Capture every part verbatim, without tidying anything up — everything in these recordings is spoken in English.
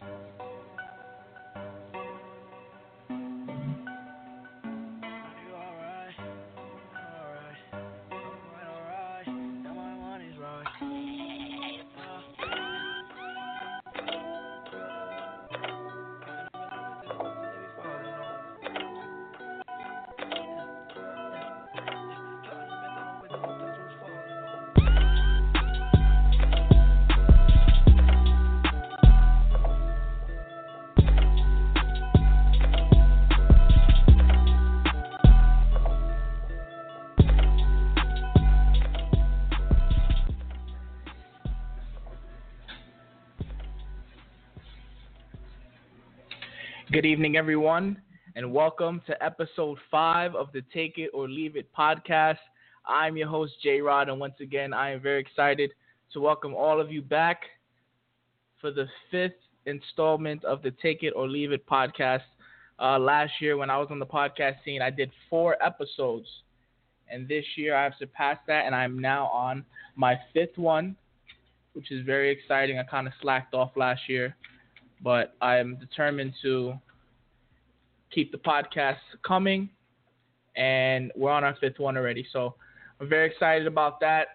Good evening, everyone, and welcome to episode five of the Take It or Leave It podcast. I'm your host, J-Rod, and once again, I am very excited to welcome all of you back for the fifth installment of the Take It or Leave It podcast. Uh, last year, when I was on the podcast scene, I did four episodes, and this year I have surpassed that, and I'm now on my fifth one, which is very exciting. I kind of slacked off last year, but I am determined to keep the podcast coming, and we're on our fifth one already. So I'm very excited about that.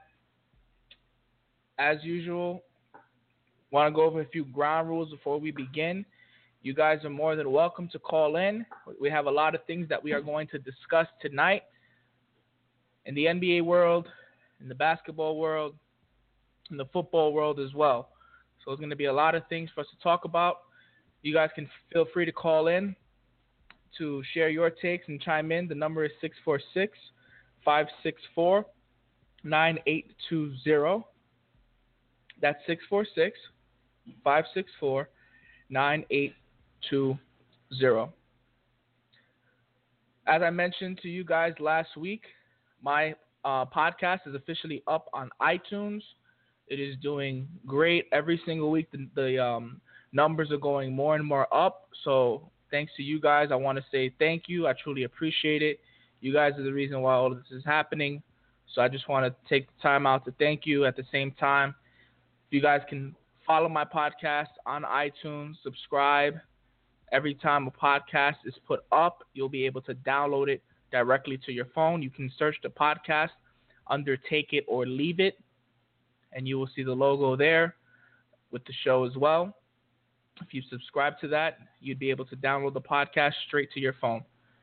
As usual, want to go over a few ground rules before we begin. You guys are more than welcome to call in. We have a lot of things that we are going to discuss tonight in the N B A world, in the basketball world, in the football world as well. So there's going to be a lot of things for us to talk about. You guys can feel free to call in to share your takes and chime in. The number is six four six, five six four, nine eight two zero. That's six four six, five six four, nine eight two zero. As I mentioned to you guys last week, my uh, podcast is officially up on iTunes. It is doing great. Every single week, the, the um, numbers are going more and more up. So thanks to you guys. I want to say thank you. I truly appreciate it. You guys are the reason why all of this is happening. So I just want to take the time out to thank you. At the same time, if you guys can follow my podcast on iTunes, subscribe. Every time a podcast is put up, you'll be able to download it directly to your phone. You can search the podcast under Take It or Leave It, and you will see the logo there with the show as well. If you subscribe to that, you'd be able to download the podcast straight to your phone.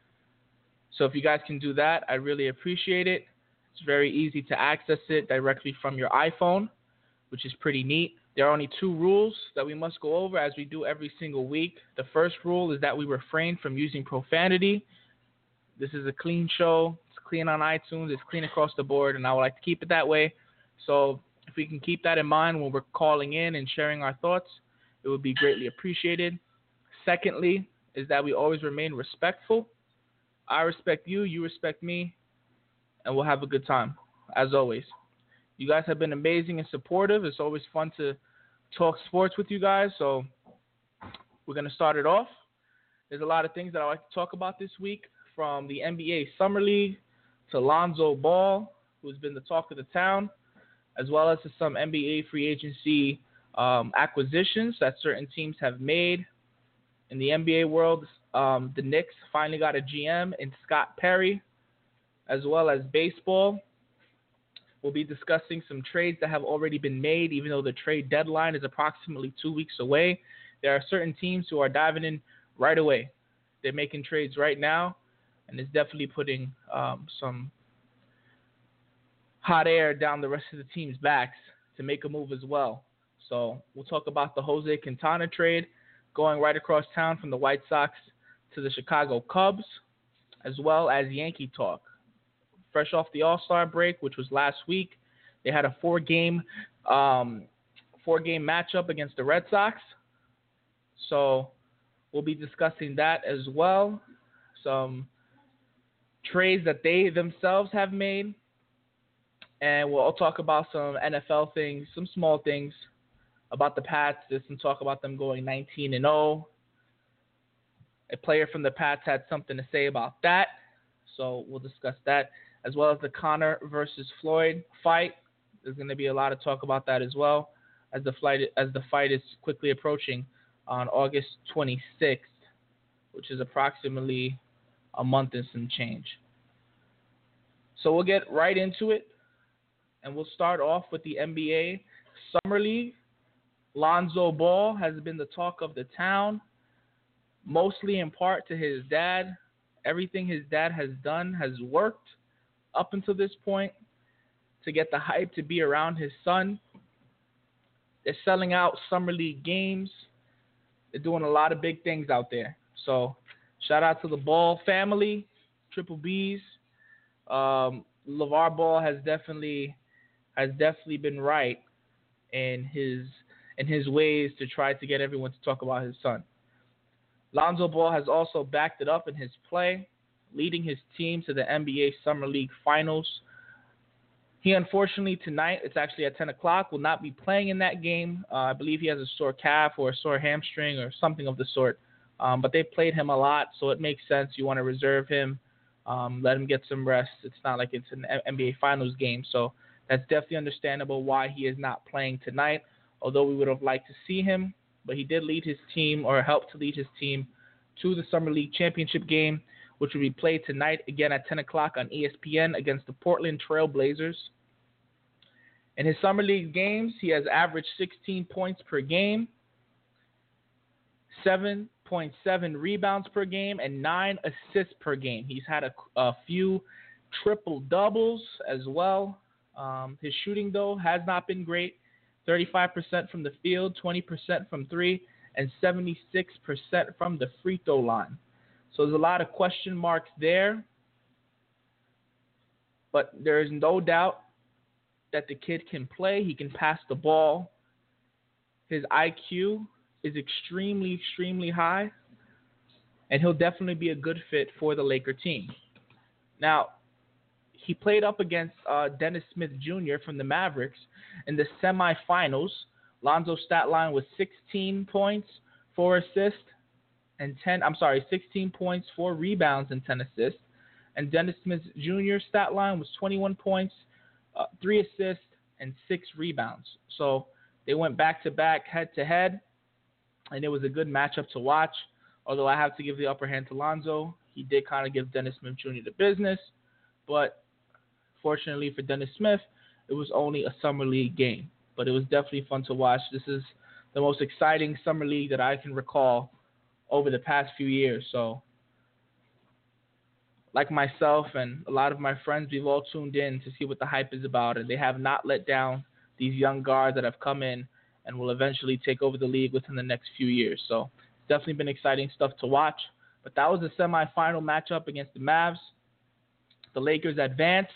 So if you guys can do that, I really appreciate it. It's very easy to access it directly from your iPhone, which is pretty neat. There are only two rules that we must go over as we do every single week. The first rule is that we refrain from using profanity. This is a clean show. It's clean on iTunes. It's clean across the board, and I would like to keep it that way. So if we can keep that in mind when we're calling in and sharing our thoughts, it would be greatly appreciated. Secondly, is that we always remain respectful. I respect you, you respect me, and we'll have a good time, as always. You guys have been amazing and supportive. It's always fun to talk sports with you guys, so we're going to start it off. There's a lot of things that I'd like to talk about this week, from the N B A Summer League to Lonzo Ball, who's been the talk of the town, as well as to some N B A free agency um, acquisitions that certain teams have made. In the N B A world, um, the Knicks finally got a G M in Scott Perry, as well as baseball. We'll be discussing some trades that have already been made, even though the trade deadline is approximately two weeks away. There are certain teams who are diving in right away. They're making trades right now, and it's definitely putting um, some hot air down the rest of the team's backs to make a move as well. So we'll talk about the Jose Quintana trade going right across town from the White Sox to the Chicago Cubs, as well as Yankee talk. Fresh off the All-Star break, which was last week, they had a four-game um, four-game matchup against the Red Sox. So we'll be discussing that as well. Some trades that they themselves have made. And we'll talk about some N F L things, some small things about the Pats. There's some talk about them going nineteen and oh. A player from the Pats had something to say about that. So we'll discuss that, as well as the Conor versus Floyd fight. There's going to be a lot of talk about that as well, as the fight as the fight is quickly approaching on August twenty-sixth, which is approximately a month and some change. So we'll get right into it, and we'll start off with the N B A Summer League. Lonzo Ball has been the talk of the town, mostly in part to his dad. Everything his dad has done has worked up until this point to get the hype to be around his son. They're selling out Summer League games. They're doing a lot of big things out there. So shout out to the Ball family, Triple B's. Um, LeVar Ball has definitely has definitely been right in his in his ways to try to get everyone to talk about his son. Lonzo Ball has also backed it up in his play, leading his team to the N B A Summer League Finals. He unfortunately tonight, it's actually at ten o'clock, will not be playing in that game. Uh, I believe he has a sore calf or a sore hamstring or something of the sort. Um, but they played him a lot, so it makes sense. You want to reserve him, um, let him get some rest. It's not like it's an N B A Finals game, so that's definitely understandable why he is not playing tonight, although we would have liked to see him. But he did lead his team, or helped to lead his team, to the Summer League Championship game, which will be played tonight again at ten o'clock on E S P N against the Portland Trail Blazers. In his Summer League games, he has averaged sixteen points per game, seven point seven rebounds per game, and nine assists per game. He's had a, a few triple-doubles as well. Um, his shooting, though, has not been great. thirty-five percent from the field, twenty percent from three, and seventy-six percent from the free throw line. So there's a lot of question marks there. But there is no doubt that the kid can play. He can pass the ball. His I Q is extremely, extremely high. And he'll definitely be a good fit for the Laker team. Now, he played up against uh, Dennis Smith Junior from the Mavericks in the semifinals. Lonzo's stat line was sixteen points, four assists, and ten. I'm sorry, sixteen points, four rebounds, and ten assists. And Dennis Smith Junior's stat line was twenty-one points, uh, three assists, and six rebounds. So they went back to back, head to head, and it was a good matchup to watch. Although I have to give the upper hand to Lonzo, he did kind of give Dennis Smith Junior the business, but fortunately for Dennis Smith, it was only a Summer League game. But it was definitely fun to watch. This is the most exciting Summer League that I can recall over the past few years. So, like myself and a lot of my friends, we've all tuned in to see what the hype is about. And they have not let down these young guards that have come in and will eventually take over the league within the next few years. So, it's definitely been exciting stuff to watch. But that was a semifinal matchup against the Mavs. The Lakers advanced.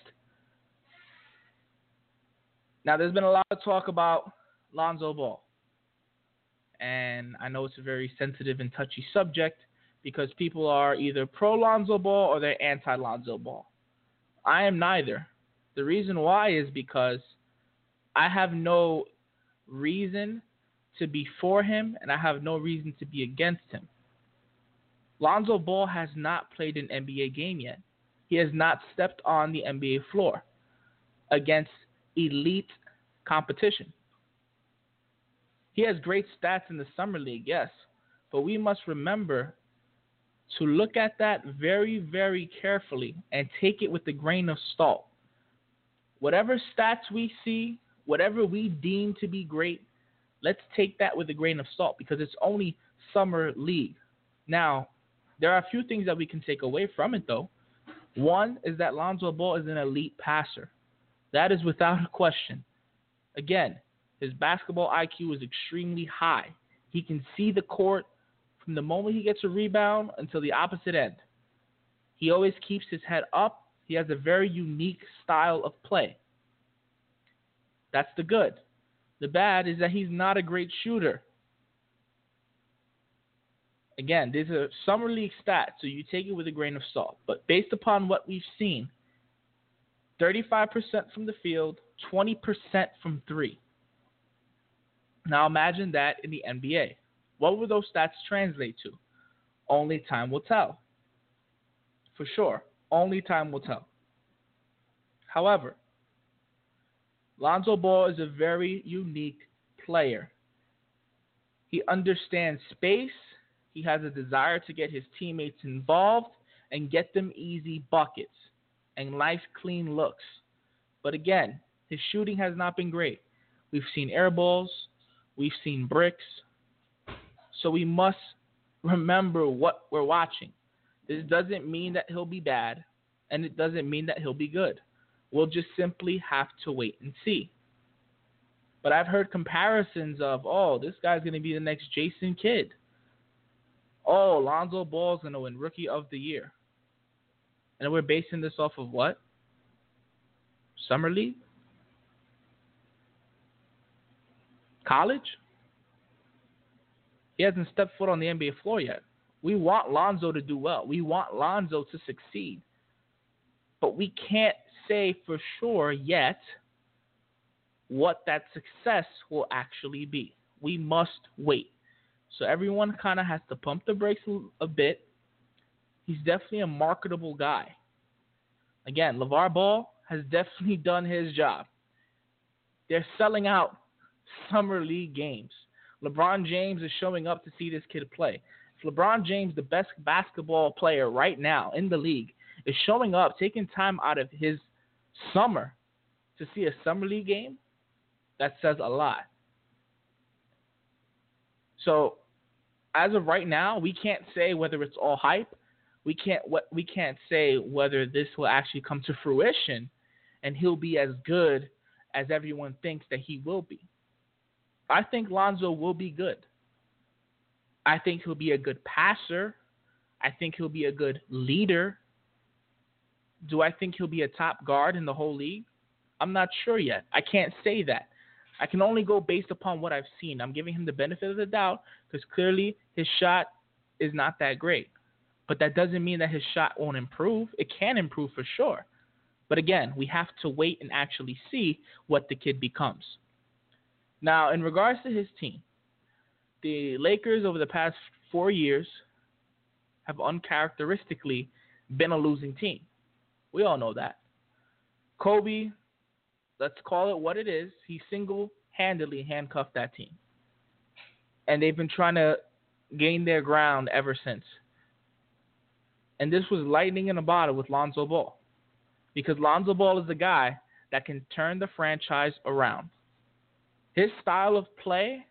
Now, there's been a lot of talk about Lonzo Ball. And I know it's a very sensitive and touchy subject because people are either pro-Lonzo Ball or they're anti-Lonzo Ball. I am neither. The reason why is because I have no reason to be for him and I have no reason to be against him. Lonzo Ball has not played an N B A game yet. He has not stepped on the N B A floor against elite competition. He has great stats in the Summer League, yes, but we must remember to look at that very, very carefully and take it with a grain of salt. Whatever stats we see, whatever we deem to be great, let's take that with a grain of salt because it's only Summer League. Now, there are a few things that we can take away from it, though. One is that Lonzo Ball is an elite passer. That is without a question. Again, his basketball I Q is extremely high. He can see the court from the moment he gets a rebound until the opposite end. He always keeps his head up. He has a very unique style of play. That's the good. The bad is that he's not a great shooter. Again, these are Summer League stats, so you take it with a grain of salt. But based upon what we've seen, thirty-five percent from the field, twenty percent from three. Now imagine that in the N B A. What will those stats translate to? Only time will tell. For sure, only time will tell. However, Lonzo Ball is a very unique player. He understands space. He has a desire to get his teammates involved and get them easy buckets and nice clean looks. But again, his shooting has not been great. We've seen air balls. We've seen bricks. So we must remember what we're watching. This doesn't mean that he'll be bad, and it doesn't mean that he'll be good. We'll just simply have to wait and see. But I've heard comparisons of, oh, this guy's going to be the next Jason Kidd. Oh, Lonzo Ball's going to win Rookie of the Year. And we're basing this off of what? Summer League? College? He hasn't stepped foot on the N B A floor yet. We want Lonzo to do well. We want Lonzo to succeed. But we can't say for sure yet what that success will actually be. We must wait. So everyone kind of has to pump the brakes a, a bit. He's definitely a marketable guy. Again, LeVar Ball has definitely done his job. They're selling out summer league games. LeBron James is showing up to see this kid play. If LeBron James, the best basketball player right now in the league, is showing up, taking time out of his summer to see a summer league game, that says a lot. So, as of right now, we can't say whether it's all hype. We can't we can't say whether this will actually come to fruition and he'll be as good as everyone thinks that he will be. I think Lonzo will be good. I think he'll be a good passer. I think he'll be a good leader. Do I think he'll be a top guard in the whole league? I'm not sure yet. I can't say that. I can only go based upon what I've seen. I'm giving him the benefit of the doubt because clearly his shot is not that great. But that doesn't mean that his shot won't improve. It can improve for sure. But again, we have to wait and actually see what the kid becomes. Now, in regards to his team, the Lakers over the past four years have uncharacteristically been a losing team. We all know that. Kobe, let's call it what it is, he single-handedly handcuffed that team. And they've been trying to gain their ground ever since. And this was lightning in a bottle with Lonzo Ball. Because Lonzo Ball is the guy that can turn the franchise around. His style of play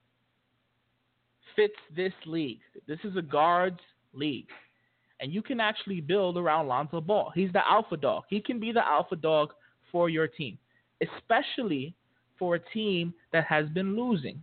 fits this league. This is a guards league. And you can actually build around Lonzo Ball. He's the alpha dog. He can be the alpha dog for your team, especially for a team that has been losing.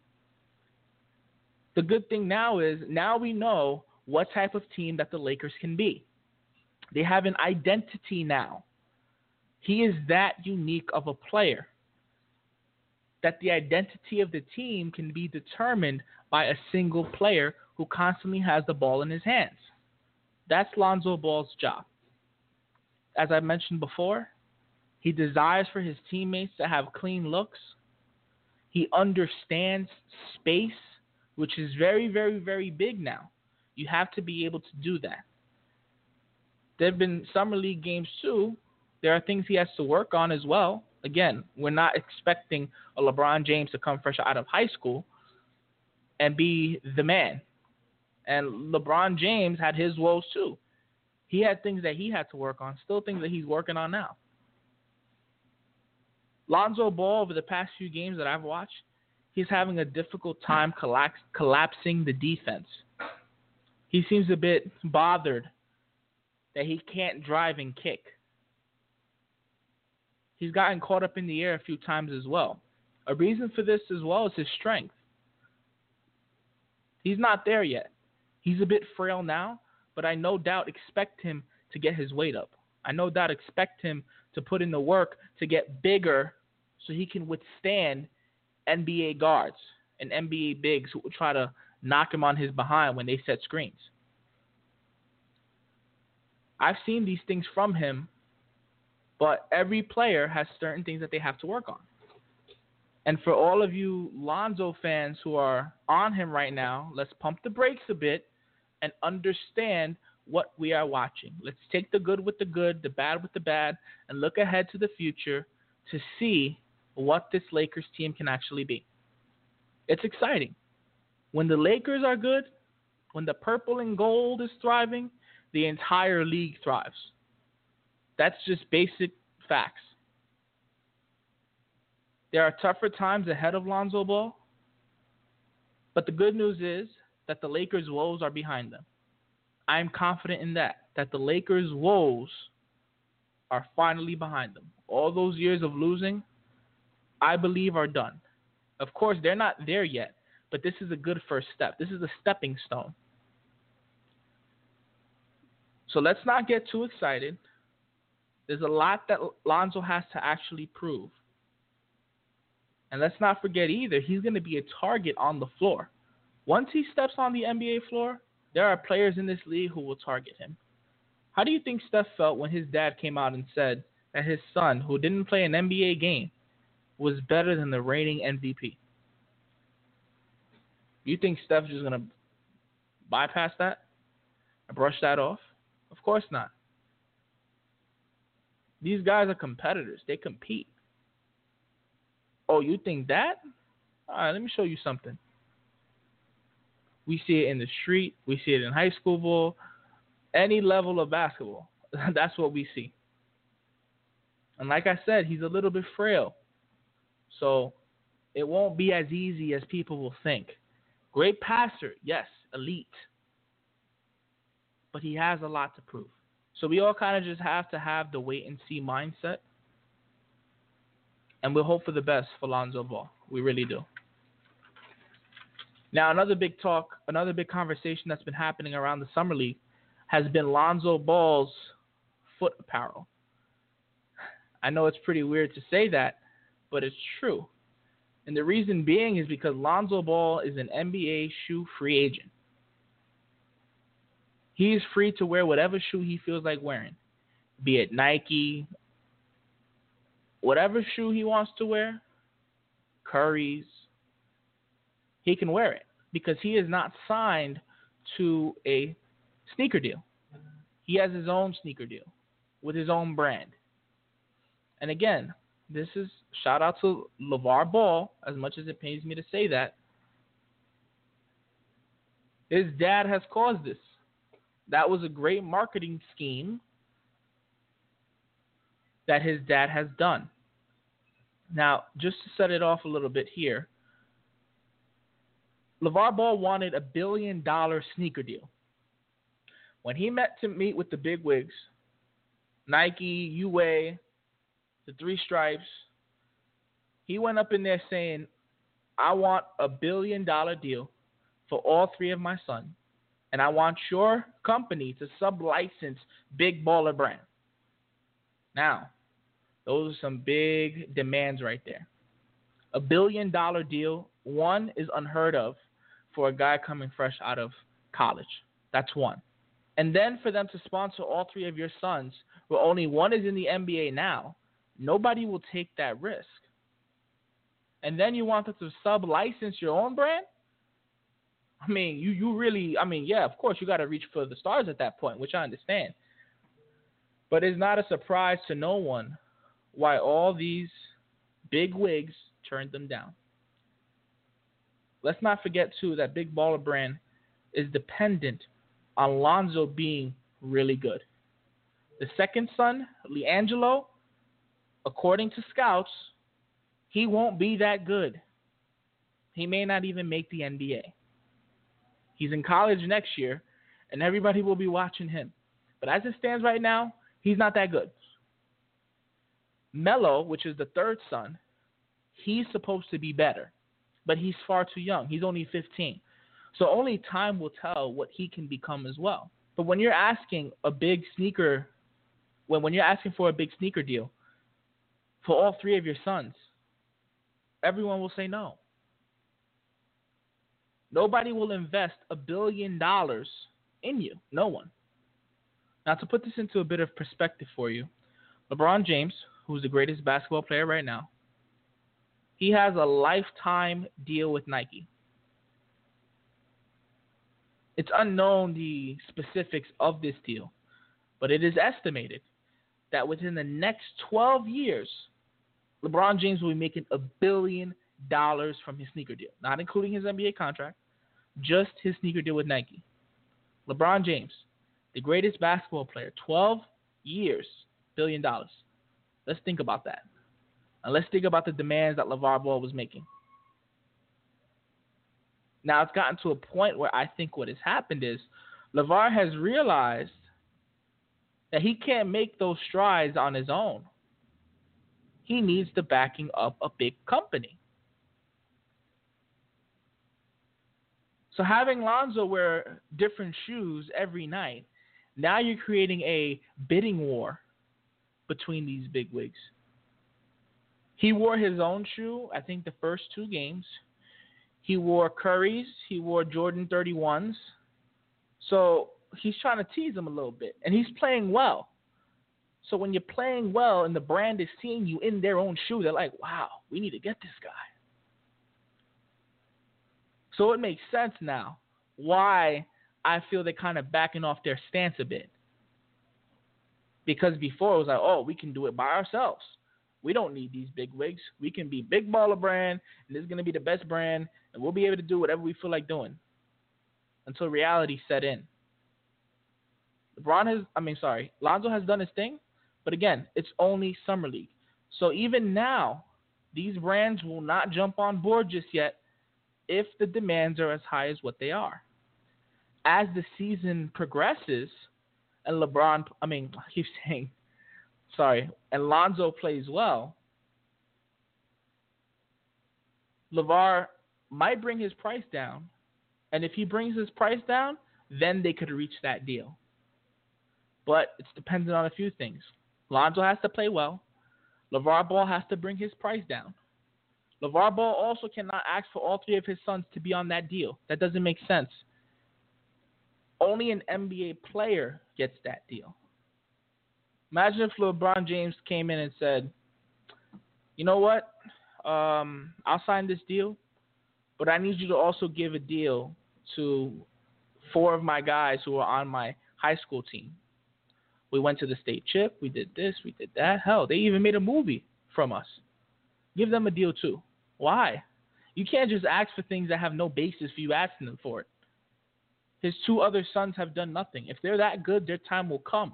The good thing now is now we know what type of team that the Lakers can be. They have an identity now. He is that unique of a player that the identity of the team can be determined by a single player who constantly has the ball in his hands. That's Lonzo Ball's job. As I mentioned before, he desires for his teammates to have clean looks. He understands space, which is very, very, very big now. You have to be able to do that. There have been summer league games too. There are things he has to work on as well. Again, we're not expecting a LeBron James to come fresh out of high school and be the man. And LeBron James had his woes too. He had things that he had to work on, still things that he's working on now. Lonzo Ball, over the past few games that I've watched, he's having a difficult time collapse, collapsing the defense. He seems a bit bothered that he can't drive and kick. He's gotten caught up in the air a few times as well. A reason for this as well is his strength. He's not there yet. He's a bit frail now, but I no doubt expect him to get his weight up. I no doubt expect him to put in the work to get bigger so he can withstand N B A guards and N B A bigs who will try to knock him on his behind when they set screens. I've seen these things from him, but every player has certain things that they have to work on. And for all of you Lonzo fans who are on him right now, let's pump the brakes a bit and understand what we are watching. Let's take the good with the good, the bad with the bad, and look ahead to the future to see what this Lakers team can actually be. It's exciting. When the Lakers are good, when the purple and gold is thriving, the entire league thrives. That's just basic facts. There are tougher times ahead of Lonzo Ball, but the good news is that the Lakers' woes are behind them. I am confident in that, that the Lakers' woes are finally behind them. All those years of losing, I believe, are done. Of course, they're not there yet, but this is a good first step. This is a stepping stone. So let's not get too excited. There's a lot that Lonzo has to actually prove. And let's not forget either, he's going to be a target on the floor. Once he steps on the N B A floor, there are players in this league who will target him. How do you think Steph felt when his dad came out and said that his son, who didn't play an N B A game, was better than the reigning M V P? You think Steph's just going to bypass that and brush that off? Of course not. These guys are competitors. They compete. Oh, you think that? All right, let me show you something. We see it in the street. We see it in high school ball. Any level of basketball. That's what we see. And like I said, he's a little bit frail. So it won't be as easy as people will think. Great passer, yes, elite. But he has a lot to prove. So we all kind of just have to have the wait and see mindset. And we'll hope for the best for Lonzo Ball. We really do. Now, another big talk, another big conversation that's been happening around the Summer League has been Lonzo Ball's foot apparel. I know it's pretty weird to say that, but it's true. And the reason being is because Lonzo Ball is an N B A shoe free agent. He is free to wear whatever shoe he feels like wearing, be it Nike, whatever shoe he wants to wear, Curry's, he can wear it because he is not signed to a sneaker deal. He has his own sneaker deal with his own brand. And again, this is shout out to LeVar Ball, as much as it pains me to say that. His dad has caused this. That was a great marketing scheme that his dad has done. Now, just to set it off a little bit here, LeVar Ball wanted a billion dollar sneaker deal. When he met to meet with the big wigs, Nike, U A, the Three Stripes, he went up in there saying, I want a billion dollar deal for all three of my sons, and I want your company to sub-license Big Baller Brand. Now, those are some big demands right there. A billion dollar deal, one, is unheard of for a guy coming fresh out of college. That's one. And then for them to sponsor all three of your sons, where only one is in the N B A now, nobody will take that risk. And then you want them to sub-license your own brand? I mean, you, you really, I mean, yeah, of course, you got to reach for the stars at that point, which I understand. But it's not a surprise to no one why all these big wigs turned them down. Let's not forget, too, that Big Baller Brand is dependent on Lonzo being really good. The second son, LiAngelo, according to scouts, he won't be that good. He may not even make the N B A. He's in college next year, and everybody will be watching him. But as it stands right now, he's not that good. Melo, which is the third son, he's supposed to be better, but he's far too young. He's only fifteen. So only time will tell what he can become as well. But when you're asking a big sneaker, when, when you're asking for a big sneaker deal for all three of your sons, everyone will say no. Nobody will invest a billion dollars in you. No one. Now, to put this into a bit of perspective for you, LeBron James, who's the greatest basketball player right now, he has a lifetime deal with Nike. It's unknown the specifics of this deal, but it is estimated that within the next twelve years, LeBron James will be making a billion dollars from his sneaker deal, not including his N B A contract, Just his sneaker deal with Nike. LeBron James, the greatest basketball player, twelve years, billion dollars. Let's think about that. And let's think about the demands that LeVar Ball was making. Now, it's gotten to a point where I think what has happened is LeVar has realized that he can't make those strides on his own. He needs the backing of a big company. So having Lonzo wear different shoes every night, now you're creating a bidding war between these big wigs. He wore his own shoe, I think, the first two games. He wore Curry's. He wore Jordan thirty-ones. So he's trying to tease him a little bit. And he's playing well. So when you're playing well and the brand is seeing you in their own shoe, they're like, wow, we need to get this guy. So it makes sense now why I feel they're kind of backing off their stance a bit. Because before it was like, oh, we can do it by ourselves. We don't need these big wigs. We can be Big Baller brand, and this is going to be the best brand, and we'll be able to do whatever we feel like doing until reality set in. LeBron has, I mean, sorry, Lonzo has done his thing, but again, it's only Summer League. So even now, these brands will not jump on board just yet if the demands are as high as what they are. As the season progresses, and LeBron, I mean, I keep saying, sorry, and Lonzo plays well, LeVar might bring his price down, and if he brings his price down, then they could reach that deal. But it's dependent on a few things. Lonzo has to play well. LeVar Ball has to bring his price down. LeVar Ball also cannot ask for all three of his sons to be on that deal. That doesn't make sense. Only an N B A player gets that deal. Imagine if LeBron James came in and said, you know what, um, I'll sign this deal, but I need you to also give a deal to four of my guys who are on my high school team. We went to the state chip. We did this. We did that. Hell, they even made a movie from us. Give them a deal too. Why? You can't just ask for things that have no basis for you asking them for it. His two other sons have done nothing. If they're that good, their time will come.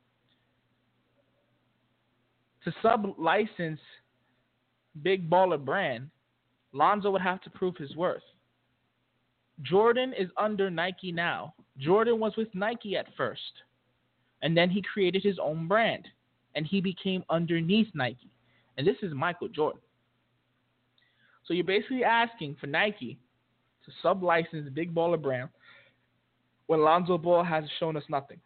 To sub-license Big Baller brand, Lonzo would have to prove his worth. Jordan is under Nike now. Jordan was with Nike at first. And then he created his own brand. And he became underneath Nike. And this is Michael Jordan. So you're basically asking for Nike to sub-license Big Baller brand when Lonzo Ball has shown us nothing.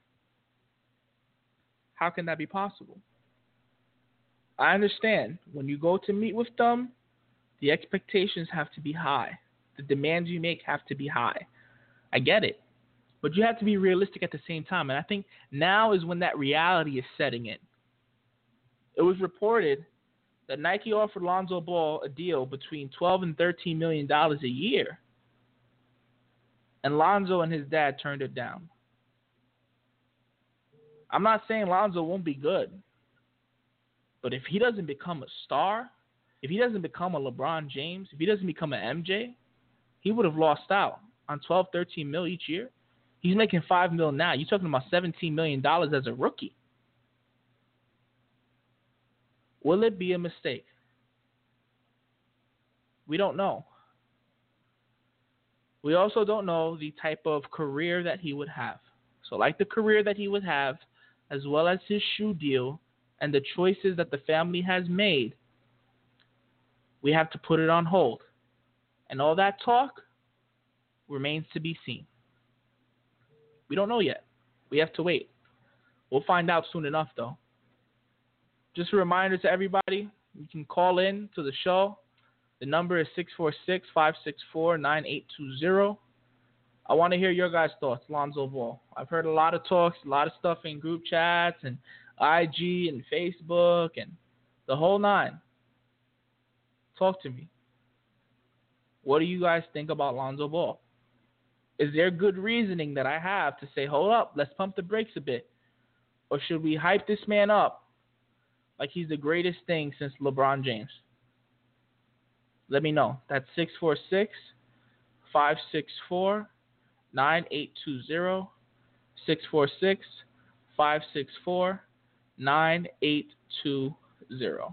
How can that be possible? I understand when you go to meet with them, the expectations have to be high. The demands you make have to be high. I get it. But you have to be realistic at the same time. And I think now is when that reality is setting in. It was reported that Nike offered Lonzo Ball a deal between twelve and thirteen million dollars a year. And Lonzo and his dad turned it down. I'm not saying Lonzo won't be good. But if he doesn't become a star, if he doesn't become a LeBron James, if he doesn't become an M J, he would have lost out on twelve, thirteen mil each year. He's making five mil now. You're talking about seventeen million dollars as a rookie. Will it be a mistake? We don't know. We also don't know the type of career that he would have. So like the career that he would have, as well as his shoe deal and the choices that the family has made, we have to put it on hold. And all that talk remains to be seen. We don't know yet. We have to wait. We'll find out soon enough, though. Just a reminder to everybody, you can call in to the show. The number is six four six, five six four, nine eight two zero. I want to hear your guys' thoughts, Lonzo Ball. I've heard a lot of talks, a lot of stuff in group chats and I G and Facebook and the whole nine. Talk to me. What do you guys think about Lonzo Ball? Is there good reasoning that I have to say, hold up, let's pump the brakes a bit? Or should we hype this man up like he's the greatest thing since LeBron James? Let me know. That's six four six, five six four, nine eight two zero, six four six, five six four, nine eight two zero.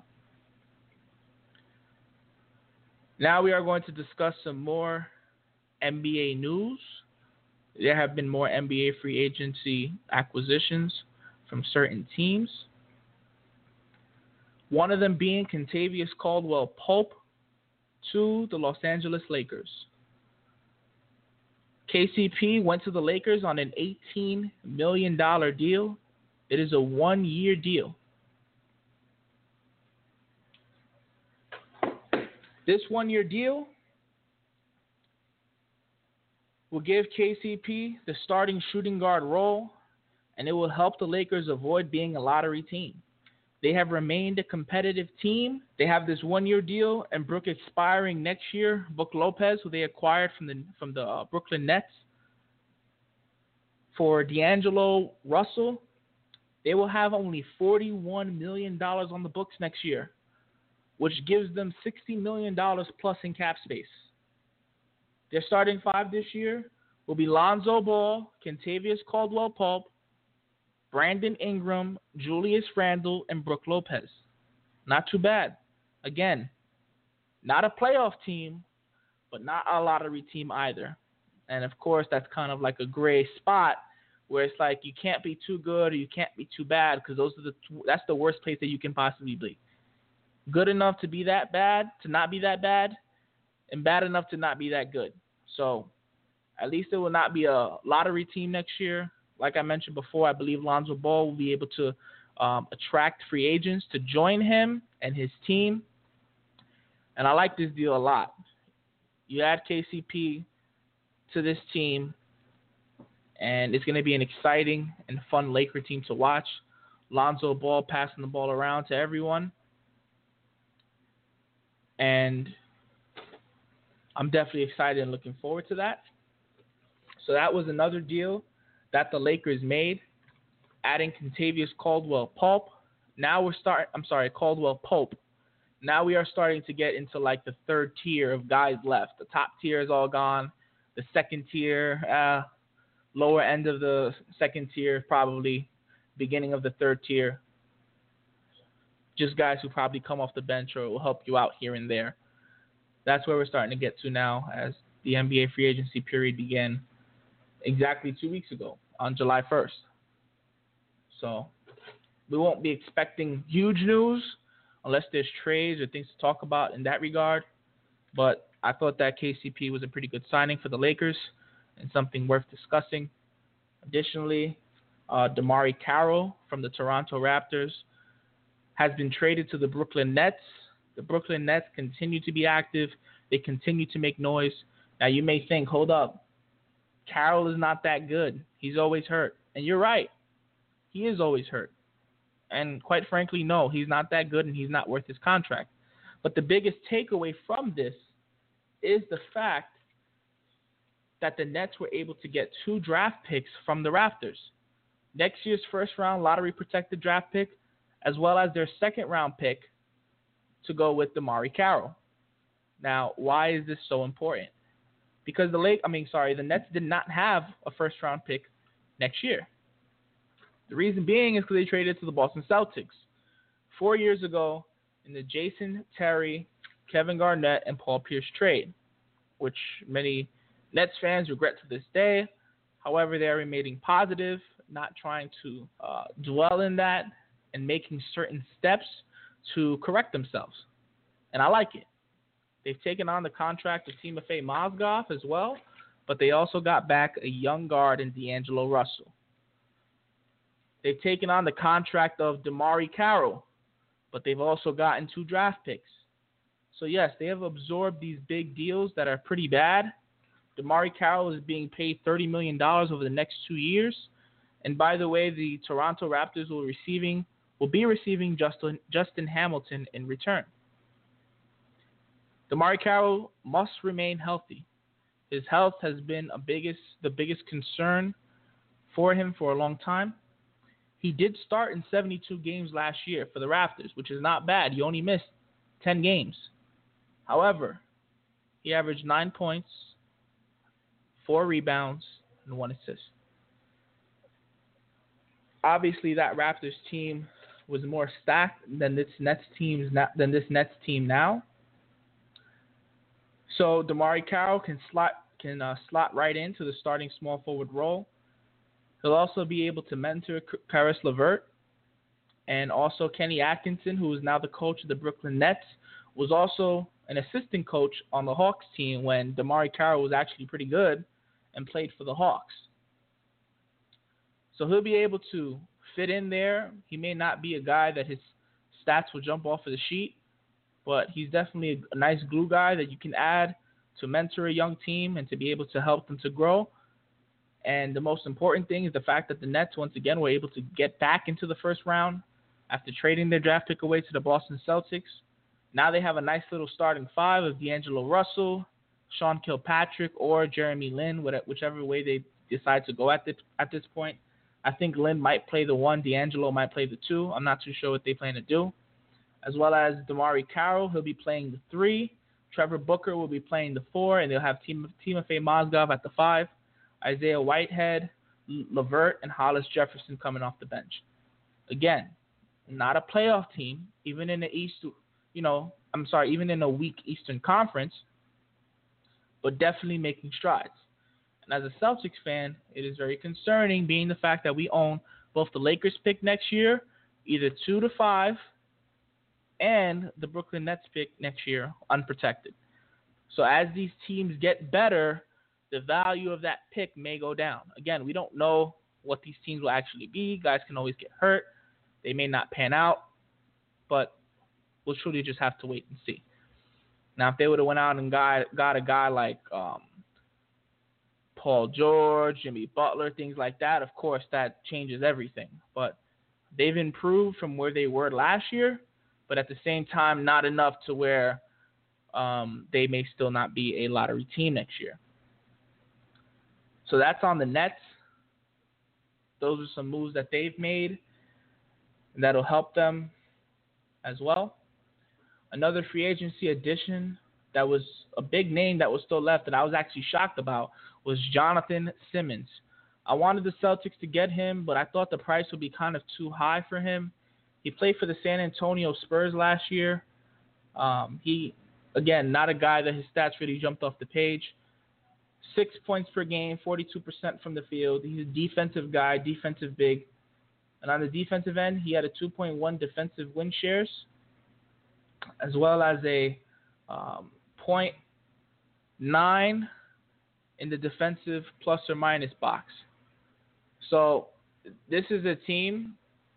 Now we are going to discuss some more N B A news. There have been more N B A free agency acquisitions from certain teams. One of them being Kentavious Caldwell-Pope to the Los Angeles Lakers. K C P went to the Lakers on an eighteen million dollars deal. It is a one-year deal. This one-year deal will give K C P the starting shooting guard role, and it will help the Lakers avoid being a lottery team. They have remained a competitive team. They have this one-year deal and Brook expiring next year. Brook Lopez, who they acquired from the from the uh, Brooklyn Nets, for D'Angelo Russell, they will have only forty-one million dollars on the books next year, which gives them sixty million dollars plus in cap space. Their starting five this year will be Lonzo Ball, Kentavious Caldwell-Pope, Brandon Ingram, Julius Randle, and Brook Lopez. Not too bad. Again, not a playoff team, but not a lottery team either. And, of course, that's kind of like a gray spot where it's like you can't be too good or you can't be too bad because those are the that's the worst place that you can possibly be. Good enough to be that bad, to not be that bad, and bad enough to not be that good. So at least it will not be a lottery team next year. Like I mentioned before, I believe Lonzo Ball will be able to um, attract free agents to join him and his team. And I like this deal a lot. You add K C P to this team, and it's going to be an exciting and fun Laker team to watch. Lonzo Ball passing the ball around to everyone. And I'm definitely excited and looking forward to that. So that was another deal that the Lakers made, adding Kentavious Caldwell-Pope. Now we're starting, I'm sorry, Caldwell-Pope. Now we are starting to get into like the third tier of guys left. The top tier is all gone. The second tier, uh, lower end of the second tier, probably beginning of the third tier. Just guys who probably come off the bench or will help you out here and there. That's where we're starting to get to now as the N B A free agency period began exactly two weeks ago on July first. So we won't be expecting huge news unless there's trades or things to talk about in that regard. But I thought that K C P was a pretty good signing for the Lakers and something worth discussing. Additionally, uh, DeMarre Carroll from the Toronto Raptors has been traded to the Brooklyn Nets. The Brooklyn Nets continue to be active. They continue to make noise. Now, you may think, hold up, Carroll is not that good. He's always hurt. And you're right. He is always hurt. And quite frankly, no, he's not that good and he's not worth his contract. But the biggest takeaway from this is the fact that the Nets were able to get two draft picks from the Raptors. Next year's first round lottery protected draft pick, as well as their second round pick to go with DeMarre Carroll. Now, why is this so important? Because the Lake, I mean, sorry, the Nets did not have a first round pick next year. The reason being is because they traded to the Boston Celtics four years ago in the Jason Terry, Kevin Garnett, and Paul Pierce trade, which many Nets fans regret to this day. However, they are remaining positive, not trying to uh, dwell in that, and making certain steps to correct themselves. And I like it. They've taken on the contract of Timofey Mozgov as well, but they also got back a young guard in D'Angelo Russell. They've taken on the contract of DeMarre Carroll, but they've also gotten two draft picks. So, yes, they have absorbed these big deals that are pretty bad. DeMarre Carroll is being paid thirty million dollars over the next two years. And by the way, the Toronto Raptors will receiving will be receiving Justin, Justin Hamilton in return. DeMarre Carroll must remain healthy. His health has been a biggest, the biggest concern for him for a long time. He did start in seventy-two games last year for the Raptors, which is not bad. He only missed ten games. However, he averaged nine points, four rebounds, and one assist. Obviously, that Raptors team was more stacked than this Nets team's than this Nets team now. So DeMarre Carroll can slot can uh, slot right into the starting small forward role. He'll also be able to mentor Caris LeVert, and also Kenny Atkinson, who is now the coach of the Brooklyn Nets, was also an assistant coach on the Hawks team when DeMarre Carroll was actually pretty good and played for the Hawks. So he'll be able to fit in there. He may not be a guy that his stats will jump off of the sheet, but he's definitely a nice glue guy that you can add to mentor a young team and to be able to help them to grow. And the most important thing is the fact that the Nets, once again, were able to get back into the first round after trading their draft pick away to the Boston Celtics. Now they have a nice little starting five of D'Angelo Russell, Sean Kilpatrick, or Jeremy Lin, whichever way they decide to go at this, at this point. I think Lin might play the one, D'Angelo might play the two. I'm not too sure what they plan to do. As well as DeMarre Carroll, he'll be playing the three. Trevor Booker will be playing the four, and they'll have Tim- Timofey Mozgov at the five. Isaiah Whitehead, LeVert, and Hollis Jefferson coming off the bench. Again, not a playoff team, even in the East, you know, I'm sorry, even in a weak Eastern Conference, but definitely making strides. And as a Celtics fan, it is very concerning, being the fact that we own both the Lakers pick next year, either two to five, and the Brooklyn Nets pick next year, unprotected. So as these teams get better, the value of that pick may go down. Again, we don't know what these teams will actually be. Guys can always get hurt. They may not pan out, but we'll truly just have to wait and see. Now, if they would have went out and got, got a guy like um, Paul George, Jimmy Butler, things like that, of course, that changes everything. But they've improved from where they were last year, but at the same time, not enough to where um, they may still not be a lottery team next year. So that's on the Nets. Those are some moves that they've made that'll help them as well. Another free agency addition that was a big name that was still left that I was actually shocked about was Jonathan Simmons. I wanted the Celtics to get him, but I thought the price would be kind of too high for him. He played for the San Antonio Spurs last year. Um, he, again, not a guy that his stats really jumped off the page. Six points per game, forty-two percent from the field. He's a defensive guy, defensive big. And on the defensive end, he had a two point one defensive win shares, as well as a um, point nine in the defensive plus or minus box. So this is a team.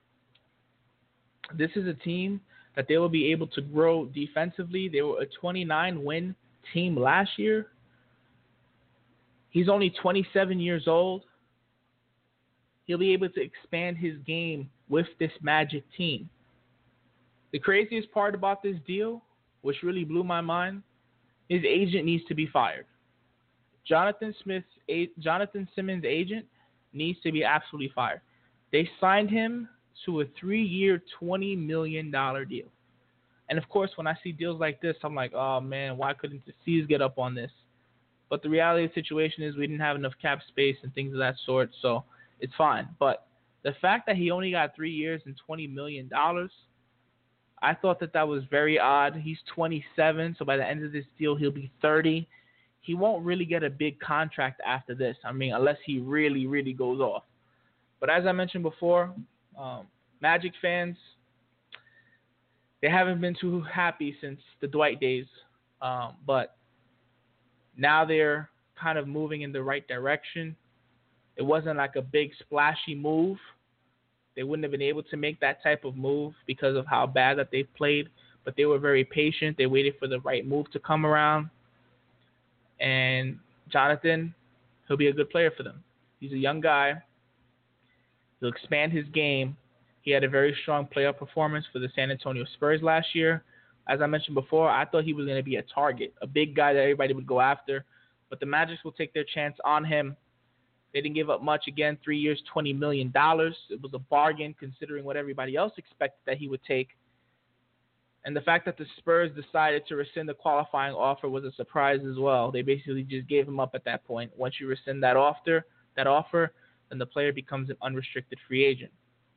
This is a team that they will be able to grow defensively. They were a twenty-nine win team last year. He's only twenty-seven years old. He'll be able to expand his game with this Magic team. The craziest part about this deal, which really blew my mind, his agent needs to be fired. Jonathan Smith's Jonathan Simmons' agent needs to be absolutely fired. They signed him to a three-year, twenty million dollars deal. And, of course, when I see deals like this, I'm like, oh, man, why couldn't the C's get up on this? But the reality of the situation is we didn't have enough cap space and things of that sort, so it's fine. But the fact that he only got three years and twenty million dollars, I thought that that was very odd. He's twenty-seven, so by the end of this deal, he'll be thirty. He won't really get a big contract after this, I mean, unless he really, really goes off. But as I mentioned before, um, Magic fans, they haven't been too happy since the Dwight days, um, but now they're kind of moving in the right direction. It wasn't like a big splashy move. They wouldn't have been able to make that type of move because of how bad that they've played, but they were very patient. They waited for the right move to come around. And Jonathan, he'll be a good player for them. He's a young guy. He'll expand his game. He had a very strong playoff performance for the San Antonio Spurs last year. As I mentioned before, I thought he was going to be a target, a big guy that everybody would go after. But the Magic will take their chance on him. They didn't give up much. Again, three years, twenty million dollars. It was a bargain considering what everybody else expected that he would take. And the fact that the Spurs decided to rescind the qualifying offer was a surprise as well. They basically just gave him up at that point. Once you rescind that offer, that offer, then the player becomes an unrestricted free agent.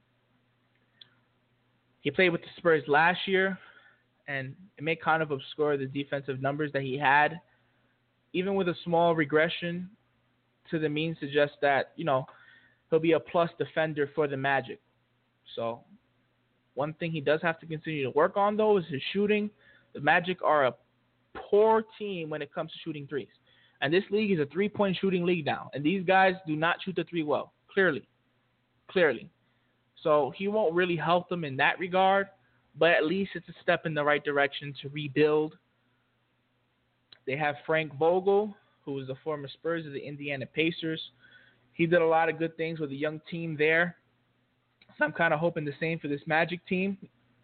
He played with the Spurs last year, and it may kind of obscure the defensive numbers that he had. Even with a small regression to the mean suggests that, you know, he'll be a plus defender for the Magic. So one thing he does have to continue to work on, though, is his shooting. The Magic are a poor team when it comes to shooting threes. And this league is a three-point shooting league now. And these guys do not shoot the three well, clearly. Clearly. So he won't really help them in that regard, but at least it's a step in the right direction to rebuild. They have Frank Vogel, who is a former Spurs of the Indiana Pacers. He did a lot of good things with a young team there. So I'm kind of hoping the same for this Magic team.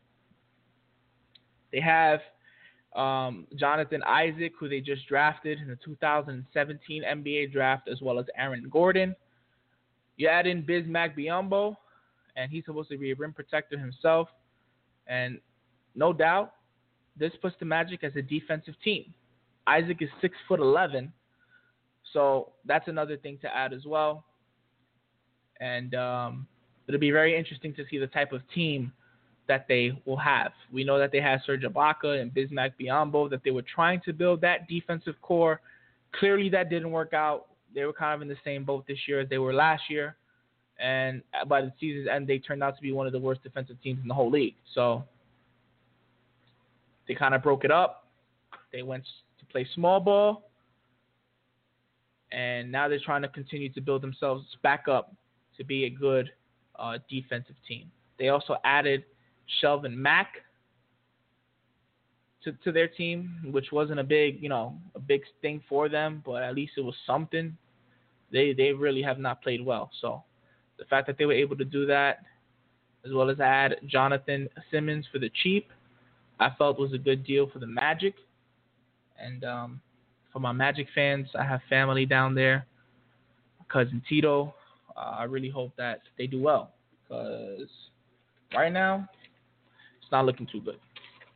They have um, Jonathan Isaac, who they just drafted in the two thousand seventeen N B A draft, as well as Aaron Gordon. You add in Bismack Biyombo, and he's supposed to be a rim protector himself. And no doubt, this puts the Magic as a defensive team. Isaac is six foot eleven, so that's another thing to add as well. And um, it'll be very interesting to see the type of team that they will have. We know that they had Serge Ibaka and Bismack Biyombo, that they were trying to build that defensive core. Clearly, that didn't work out. They were kind of in the same boat this year as they were last year. And by the season's end, they turned out to be one of the worst defensive teams in the whole league. So they kind of broke it up. They went to play small ball. And now they're trying to continue to build themselves back up to be a good uh, defensive team. They also added Shelvin Mack to, to their team, which wasn't a big, you know, a big thing for them, but at least it was something. They they really have not played well. So the fact that they were able to do that, as well as add Jonathan Simmons for the cheap, I felt was a good deal for the Magic. And um, for my Magic fans, I have family down there. My cousin Tito, uh, I really hope that they do well, because right now, it's not looking too good.